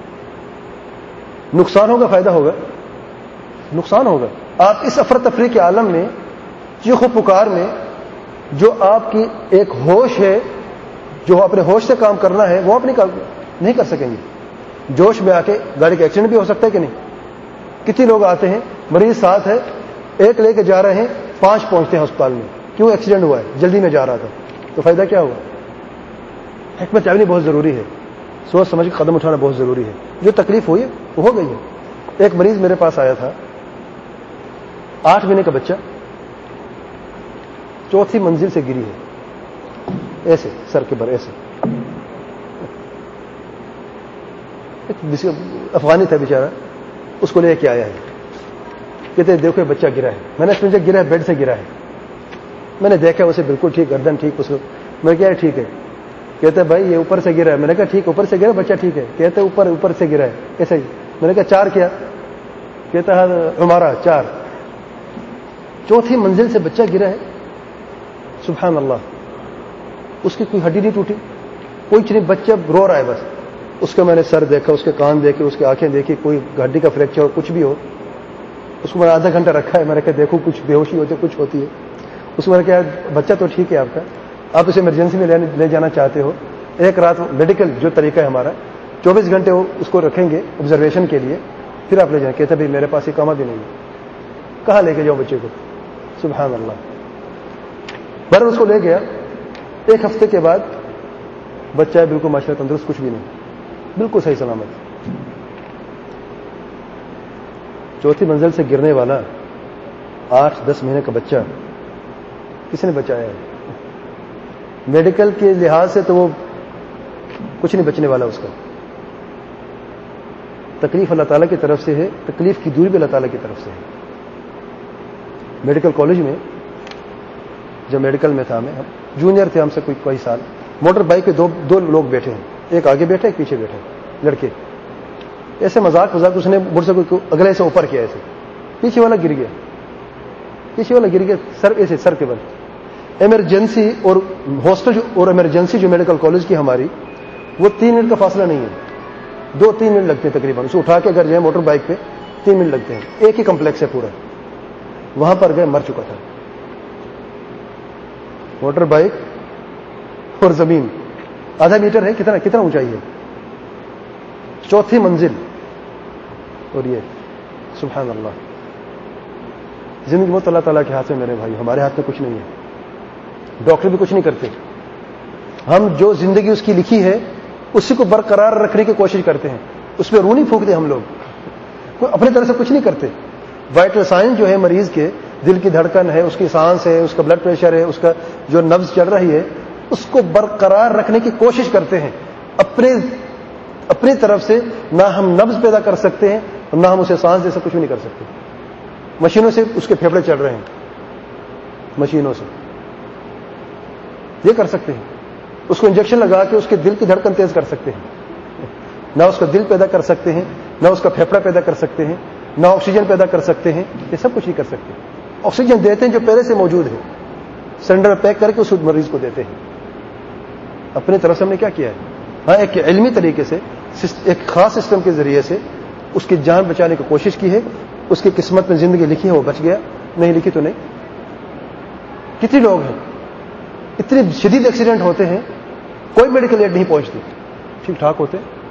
نقصان ہوگا، فائدہ ہوگا؟ نقصان ہوگا. آپ اس افرتفری کے عالم میں، چیخو پکار میں، جو آپ کی ایک ہوش ہے، جو اپنے ہوش سے کام کرنا ہے، وہ آپ نہیں کر سکیں گے. جوش میں آ کے گاڑی کا ایکسیڈنٹ بھی ہو سکتا ہے کہ نہیں؟ کتنے لوگ آتے ہیں، مریض ساتھ ہے، ایک لے کے جا رہے ہیں، 5 پہنچتے ہیں ہسپتال میں. کیوں؟ ایکسیڈنٹ ہوا ہے، جلدی میں جا رہا تھا. تو فائدہ کیا ہوا؟ حکمت عملی بہت ضروری ہے، سوچ سمجھ کے قدم اٹھانا بہت ضروری ہے. جو تکلیف ہوئی وہ ہو گئی ہے. ایک مریض میرے پاس آیا تھا، 8 مہینے کا بچہ، 4تھی منزل سے گری ہے، ایسے سر کے بر ایسے. افغانی تھا بیچارہ، اس کو لے کے آیا ہے. کہتے دیکھو بچہ گرا ہے. میں نے سمجھا گرا ہے، بیڈ سے گرا ہے. میں نے دیکھا اسے بالکل ٹھیک، گردن ٹھیک. اس کو میں کیا ٹھیک ہے؟ کہتے بھائی یہ اوپر سے گرا ہے. میں نے کہا ٹھیک، اوپر سے گرا، بچہ ٹھیک ہے. کہتے اوپر سے گرا ہے ایسے ہی. میں نے کہا 4 کیا؟ کہتا ہے ہمارا 4. 4تھی منزل سے بچہ گرا ہے. سبحان اللہ. اس کی کوئی ہڈی نہیں ٹوٹی، کوئی چیز نہیں، بچہ رو رہا ہے بس. اس کا میں نے سر دیکھا، اس کے کان دیکھے، اس کی آنکھیں دیکھی، کوئی ہڈی کا فریکچر ہو، کچھ بھی ہو. اس کو میں نے آدھا گھنٹہ رکھا ہے. میں نے کہا دیکھو کچھ بے ہوشی ہوتی ہے، کچھ ہوتی ہے. اس کو میں نے کہا بچہ تو ٹھیک ہے آپ کا، آپ اسے ایمرجنسی میں لے جانا چاہتے ہو. ایک رات میڈیکل جو طریقہ ہے ہمارا، 24 گھنٹے اس کو رکھیں گے آبزرویشن کے لیے، پھر آپ لے جائیں. کہتے بھائی میرے پاس اقامہ بھی نہیں ہے، کہاں لے کے جاؤ بچے کو؟ سبحان اللہ. بہرحال اس کو لے گیا. 1 ہفتے کے بعد بچہ ہے بالکل ماشاءاللہ تندرست، کچھ بھی نہیں، بالکل صحیح سلامت. 4تھی منزل سے گرنے والا 8-10 مہینے کا بچہ کس نے بچایا ہے؟ میڈیکل کے لحاظ سے تو وہ کچھ نہیں بچنے والا اس کا. تکلیف اللہ تعالیٰ کی طرف سے ہے، تکلیف کی دوری بھی اللہ تعالیٰ کی طرف سے ہے. میڈیکل کالج میں جب میڈیکل میں تھا، ہم جونیئر تھے، ہم سے کوئی سال. موٹر بائک پہ دو لوگ بیٹھے ہیں، ایک آگے بیٹھے ایک پیچھے بیٹھے، لڑکے. ایسے مذاق اس نے موٹر سائیکل کو اگلے سے اوپر کیا، ایسے پیچھے والا گر گیا، سر کے بل. ایمرجنسی اور ہاسٹل اور ایمرجنسی جو میڈیکل کالج کی ہماری، وہ 3 منٹ کا فاصلہ نہیں ہے، 2-3 منٹ لگتے ہیں تقریباً. اسے اٹھا کے اگر جائیں موٹر بائک پہ 3 منٹ لگتے ہیں. ایک ہی کمپلیکس ہے پورا. وہاں پر گئے، مر چکا تھا. موٹر بائک اور زمین آدھا میٹر ہے، کتنا اونچائی ہے، 4تھی منزل. اور یہ سبحان اللہ. زندگی بہت اللہ تعالیٰ کے ہاتھ میں میرے بھائی، ہمارے ہاتھ میں کچھ نہیں ہے. ڈاکٹر بھی کچھ نہیں کرتے. ہم جو زندگی اس کی لکھی ہے اسی کو برقرار رکھنے کی کوشش کرتے ہیں، اس پہ روح نہیں پھونکتے ہم لوگ، کوئی اپنی طرح سے کچھ نہیں کرتے. وائٹل سائن جو ہے مریض کے، دل کی دھڑکن ہے، اس کی سانس ہے، اس کا بلڈ پریشر ہے، اس کا جو نبض چل رہی ہے، اس کو برقرار رکھنے کی کوشش کرتے ہیں. اپنی طرف سے نہ ہم نبض پیدا کر سکتے ہیں اور نہ ہم اسے سانس جیسا کچھ بھی نہیں کر سکتے. مشینوں سے اس کے پھیپھڑے چل رہے ہیں، مشینوں سے یہ کر سکتے ہیں. اس کو انجیکشن لگا کے اس کے دل کی دھڑکن تیز کر سکتے ہیں. نہ اس کا دل پیدا کر سکتے ہیں، نہ اس کا پھیپھڑا پیدا کر سکتے ہیں، نہ آکسیجن پیدا کر سکتے ہیں. یہ سب کچھ نہیں کر سکتے. آکسیجن دیتے ہیں جو پہلے سے موجود ہے، سلنڈر میں پیک کر کے اس مریض کو دیتے ہیں. اپنی طرف سے ہم نے کیا کیا ہے؟ ہاں، ایک علمی طریقے سے، ایک خاص سسٹم کے ذریعے سے اس کی جان بچانے کی کوشش کی ہے. اس کی قسمت میں زندگی لکھی ہے، وہ بچ گیا، نہیں لکھی تو نہیں. کتنے لوگ ہیں اتنے شدید ایکسیڈنٹ ہوتے ہیں، کوئی میڈیکل ایڈ نہیں پہنچتی، ٹھیک ٹھاک ہوتے،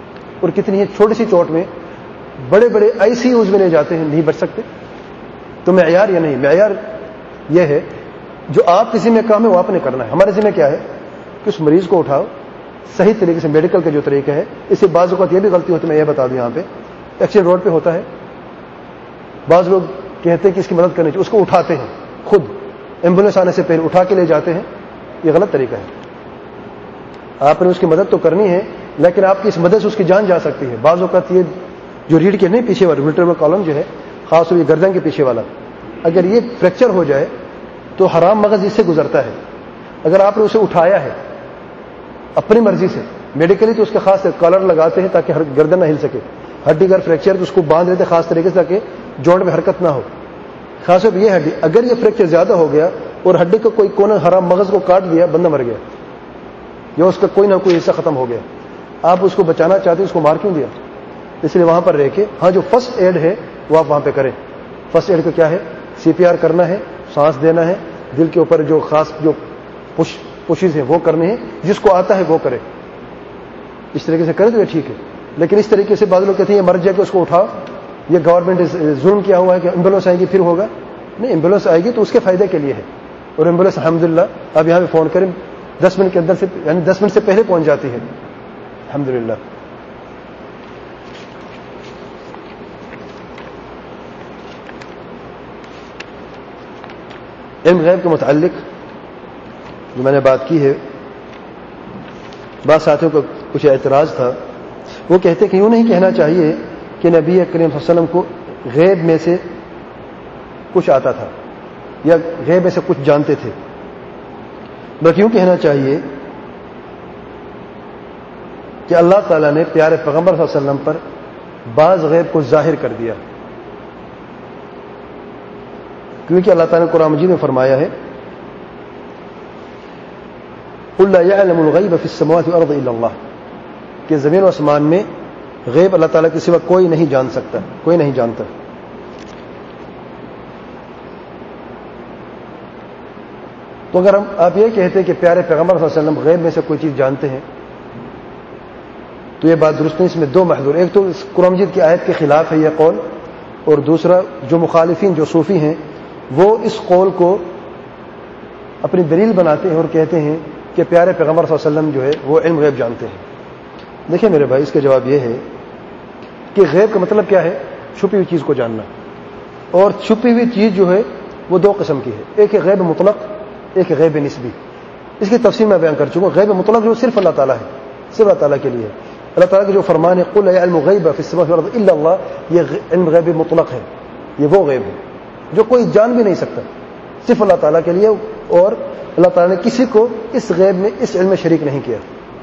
اور کتنی ہی چھوٹی سی چوٹ میں بڑے بڑے آئی سی یوز میں لے جاتے ہیں, نہیں بچ سکتے. تو معیار یا نہیں, معیار یہ ہے جو آپ کسی میں کام ہے وہ آپ نے کرنا ہے. ہمارے ذمہ کیا ہے کہ اس مریض کو اٹھاؤ صحیح طریقے سے, میڈیکل کا جو طریقہ ہے. اس سے بعض اوقات یہ بھی غلطی ہوتی ہے, میں یہ بتا دوں یہاں پہ ایکسیڈنٹ روڈ پہ ہوتا ہے, بعض لوگ کہتے ہیں کہ اس کی مدد کرنی چاہیے, اس کو اٹھاتے ہیں خود ایمبولینس آنے سے پہلے اٹھا کے لے جاتے ہیں. یہ غلط طریقہ ہے. آپ نے اس کی مدد تو کرنی ہے, لیکن آپ کی اس مدد سے اس کی جان جا سکتی ہے. بعض اوقات یہ جو ریڑھ کے نہیں پیچھے والا ورٹیبرل کالم جو ہے, خاص طور پر گردن کے پیچھے والا, اگر یہ فریکچر ہو جائے تو حرام مغز اس سے گزرتا ہے. اگر آپ نے اسے اٹھایا ہے اپنی مرضی سے میڈیکلی تو اس کے خاص کالر لگاتے ہیں تاکہ گردن نہ ہل سکے. ہڈی اگر فریکچر تو اس کو باندھ دیتے خاص طریقے سے تاکہ جوڑ میں حرکت نہ ہو. خاص طور پر یہ ہڈی اگر یہ فریکچر زیادہ ہو گیا اور ہڈی کا کوئی کونا حرام مغز کو کاٹ دیا, بندہ مر گیا, یا اس کا کوئی نہ کوئی حصہ ختم ہو گیا. آپ اس کو بچانا چاہتے ہیں, اس کو مار کیوں دیا؟ اس لیے وہاں پر رہ کے ہاں جو فرسٹ ایڈ ہے وہ آپ وہاں پہ کریں. فرسٹ ایڈ کو کیا ہے, CPR کرنا ہے, سانس دینا ہے, دل کے اوپر جو خاص جو پشیز ہیں وہ کرنے ہیں, جس کو آتا ہے وہ کرے. اس طریقے سے کرے تو یہ ٹھیک ہے. لیکن اس طریقے سے بعض لوگ کہتے ہیں یہ مر جائے کہ اس کو اٹھاؤ, یہ گورنمنٹ ظلم کیا ہوا ہے کہ ایمبولینس آئے گی پھر ہوگا. نہیں, ایمبولینس آئے گی تو اس کے فائدے کے لیے ہے, اور ایمبولینس الحمدللہ آپ یہاں پہ فون کریں 10 منٹ کے اندر سے, یعنی 10 منٹ سے پہلے پہنچ جاتی ہے الحمدللہ. علم غیب کے متعلق جو میں نے بات کی ہے, بعض ساتھیوں کو کچھ اعتراض تھا. وہ کہتے کہ یوں نہیں کہنا چاہیے کہ نبی کریم صلی اللہ علیہ وسلم کو غیب میں سے کچھ آتا تھا یا غیب میں سے کچھ جانتے تھے, بلکہ یوں کہنا چاہیے کہ اللہ تعالیٰ نے پیارے پیغمبر صلی اللہ علیہ وسلم پر بعض غیب کو ظاہر کر دیا, کیونکہ اللہ تعالیٰ نے قرآن مجید میں فرمایا ہے قُلْ لَا يَعْلَمُ الْغَيْبَ فِي السَّمَاوَاتِ وَالْأَرْضِ إِلَّا اللَّهُ, کہ زمین و آسمان میں غیب اللہ تعالیٰ کے سوا کوئی نہیں جان سکتا, کوئی نہیں جانتا. تو اگر آپ یہ کہتے ہیں کہ پیارے پیغمبر صلی اللہ علیہ وسلم غیب میں سے کوئی چیز جانتے ہیں تو یہ بات درست نہیں. اس میں دو محظور, ایک تو اس قرآن مجید کی آیت کے خلاف ہے یہ قول, اور دوسرا جو مخالفین جو صوفی ہیں وہ اس قول کو اپنی دلیل بناتے ہیں اور کہتے ہیں کہ پیارے پیغمبر صلی اللہ علیہ وسلم جو ہے وہ علم غیب جانتے ہیں. دیکھیں میرے بھائی, اس کا جواب یہ ہے کہ غیب کا مطلب کیا ہے, چھپی ہوئی چیز کو جاننا. اور چھپی ہوئی چیز جو ہے وہ دو قسم کی ہے, ایک ہے غیب مطلق, ایک ہے غیب نسبی. اس کی تفصیل میں بیان کر چکا ہوں. غیب مطلق جو صرف اللہ تعالیٰ ہے, صرف اللہ تعالیٰ کے لیے. اللہ تعالیٰ کے جو فرمان ہے قُلْ لَا يَعْلَمُ الْغَيْبَ فِي السَّمَاوَاتِ وَالْأَرْضِ إِلَّا اللَّهُ, یہ علم غیب مطلق ہے. یہ وہ غیب ہے جو کوئی جان بھی نہیں سکتا, صرف اللہ تعالیٰ کے لیے, اور اللہ تعالیٰ نے کسی کو اس غیب میں اس علم میں شریک نہیں کیا.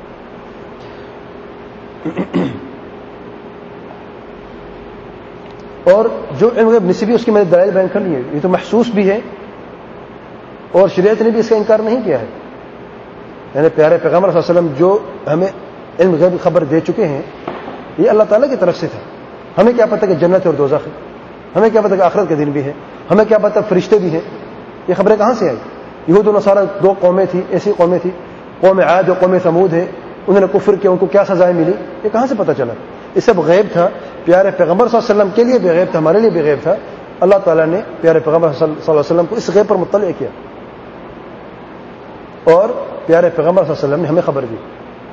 اور جو علم غیب نسبی اس کی میں نے دلائل بیان کر لی ہے. یہ تو محسوس بھی ہے اور شریعت نے بھی اس کا انکار نہیں کیا ہے. یعنی پیارے پیغمبر صلی اللہ علیہ وسلم جو ہمیں علم غیب کی خبر دے چکے ہیں یہ اللہ تعالیٰ کی طرف سے تھا. ہمیں کیا پتہ کہ جنت اور دوزخ ہے, ہمیں کیا پتہ کہ آخرت کے دن بھی ہے, ہمیں کیا پتہ فرشتے بھی ہیں. یہ خبریں کہاں سے آئی؟ یہود و نصارہ دو قومیں تھیں, ایسی قومیں تھیں, قوم عاد اور قوم ثمود ہے, انہوں نے کفر کیا, ان کو کیا سزائیں ملی, یہ کہاں سے پتہ چلا؟ یہ سب غیب تھا. پیارے پیغمبر صلی اللہ علیہ وسلم کے لیے بھی غیب تھا, ہمارے لیے بھی غیب تھا. اللہ تعالیٰ نے پیارے پیغمبر صلی اللہ علیہ وسلم کو اس غیب پر مطلع کیا, اور پیارے پیغمبر صلی اللہ علیہ وسلم نے ہمیں خبر دی.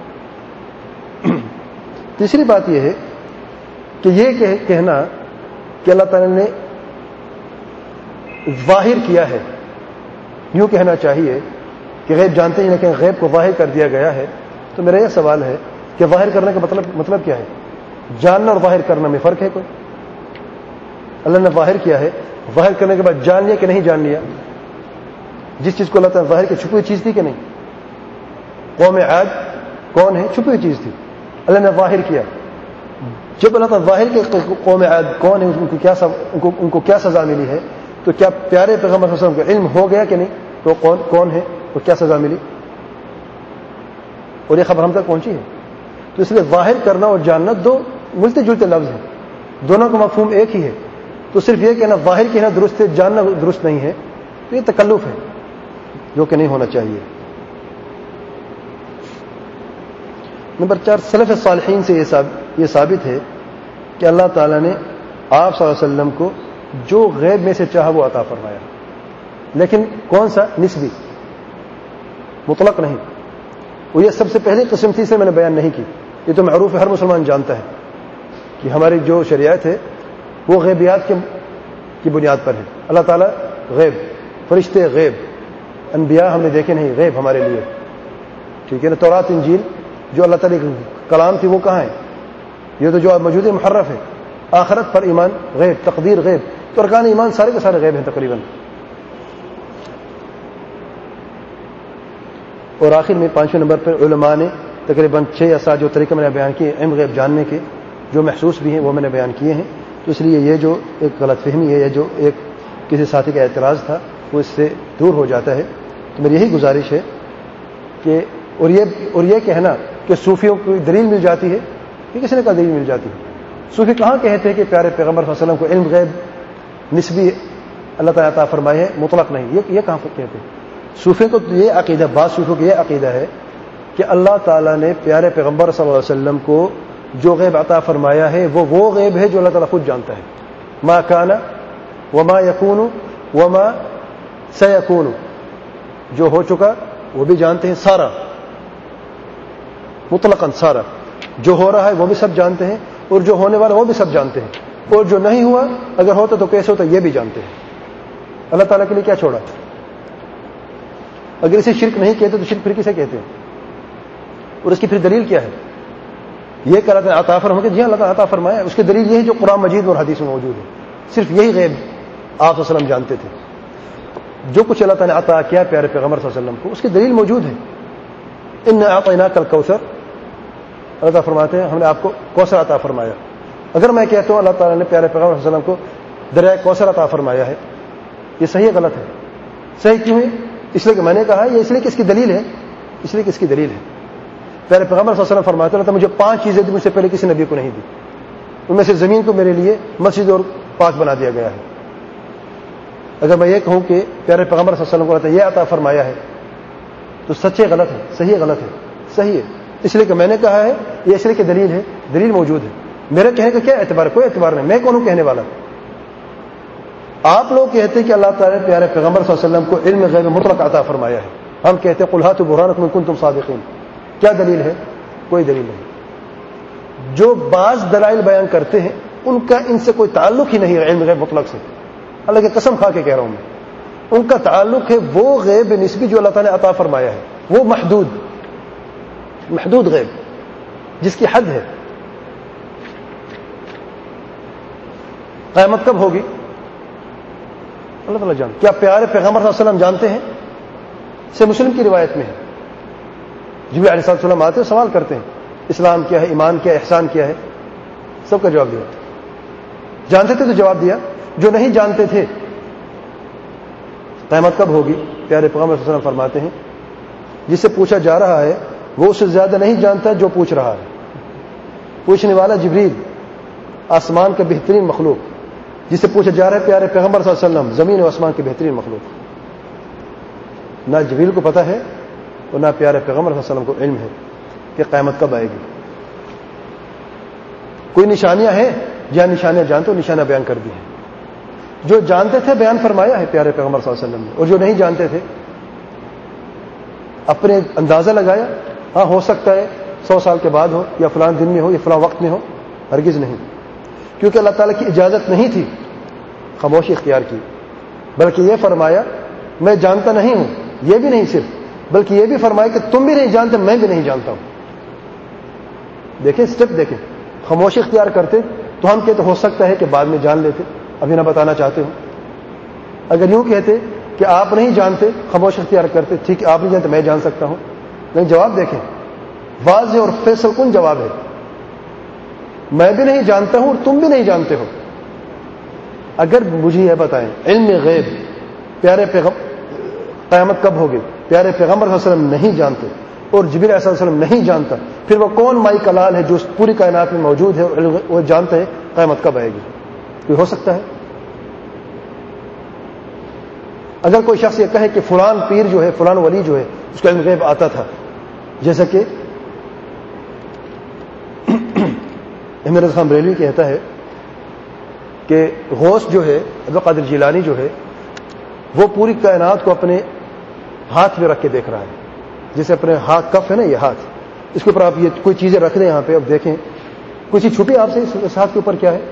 تیسری بات یہ ہے کہ یہ کہنا کہ اللہ تعالیٰ نے ظاہر کیا ہے, یوں کہنا چاہیے کہ غیب جانتے ہیں لیکن غیب کو ظاہر کر دیا گیا ہے. تو میرا یہ سوال ہے کہ ظاہر کرنے کا مطلب کیا ہے؟ جاننا اور ظاہر کرنا میں فرق ہے کوئی؟ اللہ نے ظاہر کیا ہے, ظاہر کرنے کے بعد جان لیا کہ نہیں جان لیا؟ جس چیز کو اللہ تعالیٰ ظاہر کی چھپی ہوئی چیز تھی کہ نہیں؟ قوم عاد کون ہے؟ چھپی ہوئی چیز تھی, اللہ نے ظاہر کیا. جب اللہ تعالیٰ ظاہر کے قوم عاد کون ہے, ان کو کیا سزا ملی ہے, تو کیا پیارے پیغمبر صلی اللہ علیہ وسلم کا علم ہو گیا کہ نہیں؟ تو کون ہے اور کیا سزا ملی, اور یہ خبر ہم تک پہنچی ہے. تو اس لیے ظاہر کرنا اور جاننا دو ملتے جلتے لفظ ہیں, دونوں کا مفہوم ایک ہی ہے. تو صرف یہ کہنا ظاہر کہنا درست ہے, جاننا درست نہیں ہے, تو یہ تکلف ہے جو کہ نہیں ہونا چاہیے. نمبر 4, سلف صالحین سے یہ یہ ثابت ہے کہ اللہ تعالیٰ نے آپ صلی اللہ علیہ وسلم کو جو غیب میں سے چاہا وہ عطا فرمایا، لیکن کون سا؟ نسبی، مطلق نہیں. وہ یہ سب سے پہلی قسم تھی، سے میں نے بیان نہیں کی. یہ تو معروف ہے، ہر مسلمان جانتا ہے کہ ہماری جو شریعت ہے وہ غیبیات کی بنیاد پر ہے. اللہ تعالیٰ غیب، فرشتے غیب، انبیاء ہم نے دیکھے نہیں، غیب ہمارے لیے. ٹھیک ہے نا. تورات انجیل جو اللہ تعالیٰ کی کلام تھی وہ کہاں ہے؟ یہ تو جو موجود ہے محرف ہے. آخرت پر ایمان غیب، تقدیر غیب. تو ارکان ایمان سارے کے سارے غیب ہیں تقریباً. اور آخر میں 5ویں نمبر پر علماء نے تقریباً 6 یا 7 جو طریقے میں نے بیان کیے علم غیب جاننے کے، جو محسوس بھی ہیں وہ میں نے بیان کیے ہیں. تو اس لیے یہ جو ایک غلط فہمی ہے، یہ جو ایک کسی ساتھی کا اعتراض تھا وہ اس سے دور ہو جاتا ہے. تو میری یہی گزارش ہے کہ اور یہ کہنا کہ صوفیوں کو دلیل مل جاتی ہے، یہ کسی نے کہا دلیل مل جاتی ہے؟ صوفی کہاں کہتے ہیں کہ پیارے پیغمبر صلی اللہ علیہ وسلم کو علم غیب نسبی اللہ تعالیٰ عطا فرمائے ہے، مطلق نہیں؟ یہ کہاں کہتے ہیں؟ صوفیوں کو یہ عقیدہ، بعض صوفیوں کو یہ عقیدہ ہے کہ اللہ تعالیٰ نے پیارے پیغمبر صلی اللہ علیہ وسلم کو جو غیب عطا فرمایا ہے وہ غیب ہے جو اللہ تعالیٰ خود جانتا ہے. ما کان وما یکون وما سیکون، جو ہو چکا وہ بھی جانتے ہیں، سارا مطلقاً سارا، جو ہو رہا ہے وہ بھی سب جانتے ہیں، اور جو ہونے والا وہ بھی سب جانتے ہیں، اور جو نہیں ہوا اگر ہوتا تو کیسے ہوتا یہ بھی جانتے ہیں. اللہ تعالیٰ کے لیے کیا چھوڑا؟ اگر اسے شرک نہیں کہتے تو شرک پھر کسے کہتے ہیں؟ اور اس کی پھر دلیل کیا ہے؟ یہ کہ اللہ تعالیٰ عطا فرمایا، جی اللہ تعالیٰ عطا فرمایا، اس کی دلیل یہ ہے جو قرآن مجید اور حدیث میں موجود ہے. صرف یہی غیب آپ صلی اللہ علیہ وسلم جانتے تھے. جو کچھ اللہ تعالیٰ نے عطا کیا پیارے پیغمبر صلی اللہ علیہ وسلم کو، اس کی دلیل موجود ہے. انا اعطیناک الکوثر، اللہ تعالیٰ فرماتے ہیں ہم نے آپ کو کوثر عطا فرمایا. اگر میں کہتا ہوں اللہ تعالیٰ نے پیارے پیغمبر صلی اللہ علیہ وسلم کو دریائے کوثر عطا فرمایا ہے، یہ صحیح غلط ہے؟ صحیح کیوں ہے؟ اس لیے کہ میں نے کہا ہے، یا اس لیے کہ اس کی دلیل ہے؟ اس لیے کہ اس کی دلیل ہے. پیارے پیغمبر صلی اللہ علیہ وسلم فرماتے ہیں مجھے 5 چیزیں دی، مجھ سے پہلے کسی نبی کو نہیں دی. ان میں سے زمین کو میرے لیے مسجد اور پاک بنا دیا گیا ہے. اگر میں یہ کہوں کہ پیارے پیغمبر صلی اللہ علیہ وسلم کو یہ عطا فرمایا ہے تو سچے غلط ہے، صحیح غلط ہے؟ صحیح ہے. اس لیے کہ میں نے کہا ہے، یہ اس لیے کہ دلیل ہے، دلیل موجود ہے. میرے کہنے کا کیا اعتبار ہے؟ کوئی اعتبار نہیں. میں کون ہوں کہنے والا؟ آپ لوگ کہتے ہیں کہ اللہ تعالیٰ نے پیارے پیغمبر صلی اللہ علیہ وسلم کو علم غیب مطلق عطا فرمایا ہے. ہم کہتے ہیں قل ہاتوا برہانکم ان کنتم صادقین. کیا دلیل ہے؟ کوئی دلیل نہیں. جو بعض دلائل بیان کرتے ہیں ان کا ان سے کوئی تعلق ہی نہیں ہے علم غیب مطلق سے. اللہ کی قسم کھا کے کہہ رہا ہوں میں، ان کا تعلق ہے وہ غیب نسبی جو اللہ تعالیٰ نے عطا فرمایا ہے، وہ محدود غیب جس کی حد ہے. قیامت کب ہوگی اللہ تعالیٰ جانتے. کیا پیارے پیغمبر صلی اللہ علیہ وسلم جانتے ہیں؟ سے مسلم کی روایت میں ہے، جبریل علیہ السلام آتے ہیں، سوال کرتے ہیں اسلام کیا ہے، ایمان کیا ہے، احسان کیا ہے. سب کا جواب دیا. جانتے تھے تو جواب دیا، جو نہیں جانتے تھے قیامت کب ہوگی؟ پیارے پیغمبر صلی اللہ علیہ وسلم فرماتے ہیں جس سے پوچھا جا رہا ہے وہ اس سے زیادہ نہیں جانتا جو پوچھ رہا ہے. پوچھنے والا جبریل، آسمان کا بہترین مخلوق، جس سے پوچھا جا رہا ہے پیارے پیغمبر صلی اللہ علیہ وسلم، زمین و آسمان کی بہترین مخلوق. نہ جبریل کو پتہ ہے اور نہ پیارے پیغمبر صلی اللہ علیہ وسلم کو علم ہے کہ قیامت کب آئے گی. کوئی نشانیاں ہیں، جہاں نشانیاں جانتے ہو نشانیاں بیان کر دی ہیں. جو جانتے تھے بیان فرمایا ہے پیارے پیغمبر صلی اللہ علیہ وسلم نے، اور جو نہیں جانتے تھے اپنے اندازہ لگایا. ہاں ہو سکتا ہے 100 سال کے بعد ہو، یا فلان دن میں ہو، یا فلان وقت میں ہو. ہرگز نہیں، کیونکہ اللہ تعالیٰ کی اجازت نہیں تھی خاموشی اختیار کی، بلکہ یہ فرمایا میں جانتا نہیں ہوں. یہ بھی نہیں صرف، بلکہ یہ بھی فرمایا کہ تم بھی نہیں جانتے، میں بھی نہیں جانتا ہوں. دیکھیں اسٹیپ دیکھیں. خاموشی اختیار کرتے تو ہم کہتے ہو سکتا ہے کہ بعد میں جان لیتے، ابھی نہ بتانا چاہتے ہوں. اگر یوں کہتے کہ آپ نہیں جانتے، خاموشی اختیار کرتے، ٹھیک ہے آپ نہیں جانتے میں جان سکتا ہوں. لیکن جواب دیکھیں، واضح اور فیصل کن جواب ہے. میں بھی نہیں جانتا ہوں اور تم بھی نہیں جانتے ہو. اگر مجھے یہ بتائیں علم غیب پیارے قیامت کب ہوگی پیارے پیغمبر صلی اللہ علیہ وسلم نہیں جانتے اور جبریل علیہ السلام نہیں جانتا، پھر وہ کون مائی کلال ہے جو پوری کائنات میں موجود ہے اور وہ جانتا ہے قیامت کب آئے گی؟ کوئی ہو سکتا ہے؟ اگر کوئی شخص یہ کہے کہ فلان پیر جو ہے، فلان ولی جو ہے، اس کا علم غیب آتا تھا، جیسا کہ احمد رضا خان بریلوی کہتا ہے کہ غوث جو ہے عبد القادر جیلانی جو ہے وہ پوری کائنات کو اپنے ہاتھ میں رکھ کے دیکھ رہا ہے. جیسے اپنے ہاتھ کف ہے نا، یہ ہاتھ، اس کے اوپر آپ یہ کوئی چیزیں رکھ دیں یہاں پہ، اب دیکھیں کوئی چیز چھپی آپ سے اس ہاتھ کے اوپر کیا ہے.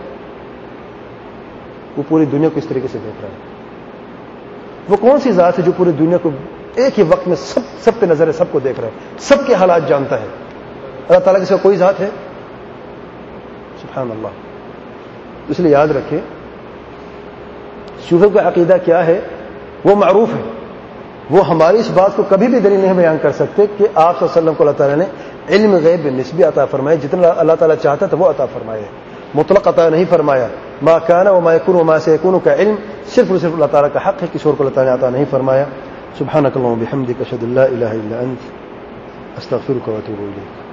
وہ پوری دنیا کو اس طریقے سے دیکھ رہا ہے. وہ کون سی ذات ہے جو پوری دنیا کو ایک ہی وقت میں سب پہ نظر ہے، سب کو دیکھ رہا ہے، سب کے حالات جانتا ہے؟ اللہ تعالیٰ کے سوا کوئی ذات ہے؟ سبحان اللہ. اس لیے یاد رکھیں صوفیوں کا عقیدہ کیا ہے، وہ معروف ہے. وہ ہماری اس بات کو کبھی بھی دلیل نہیں بیان کر سکتے کہ آپ صلی اللہ علیہ وسلم کو اللہ تعالیٰ نے علم غیب نسبی عطا فرمائے، جتنا اللہ تعالیٰ چاہتا تھا وہ عطا فرمائے، مطلق عطا نہیں فرمایا. ما کان وما یکون وما سیکون کا علم صرف اور صرف اللہ تعالیٰ کا حق ہے، کسی اور کو اللہ تعالیٰ نے عطا نہیں فرمایا. سبحانک اللہم وبحمدک اشہد ان لا الہ الا انت استغفرک واتوب الیک.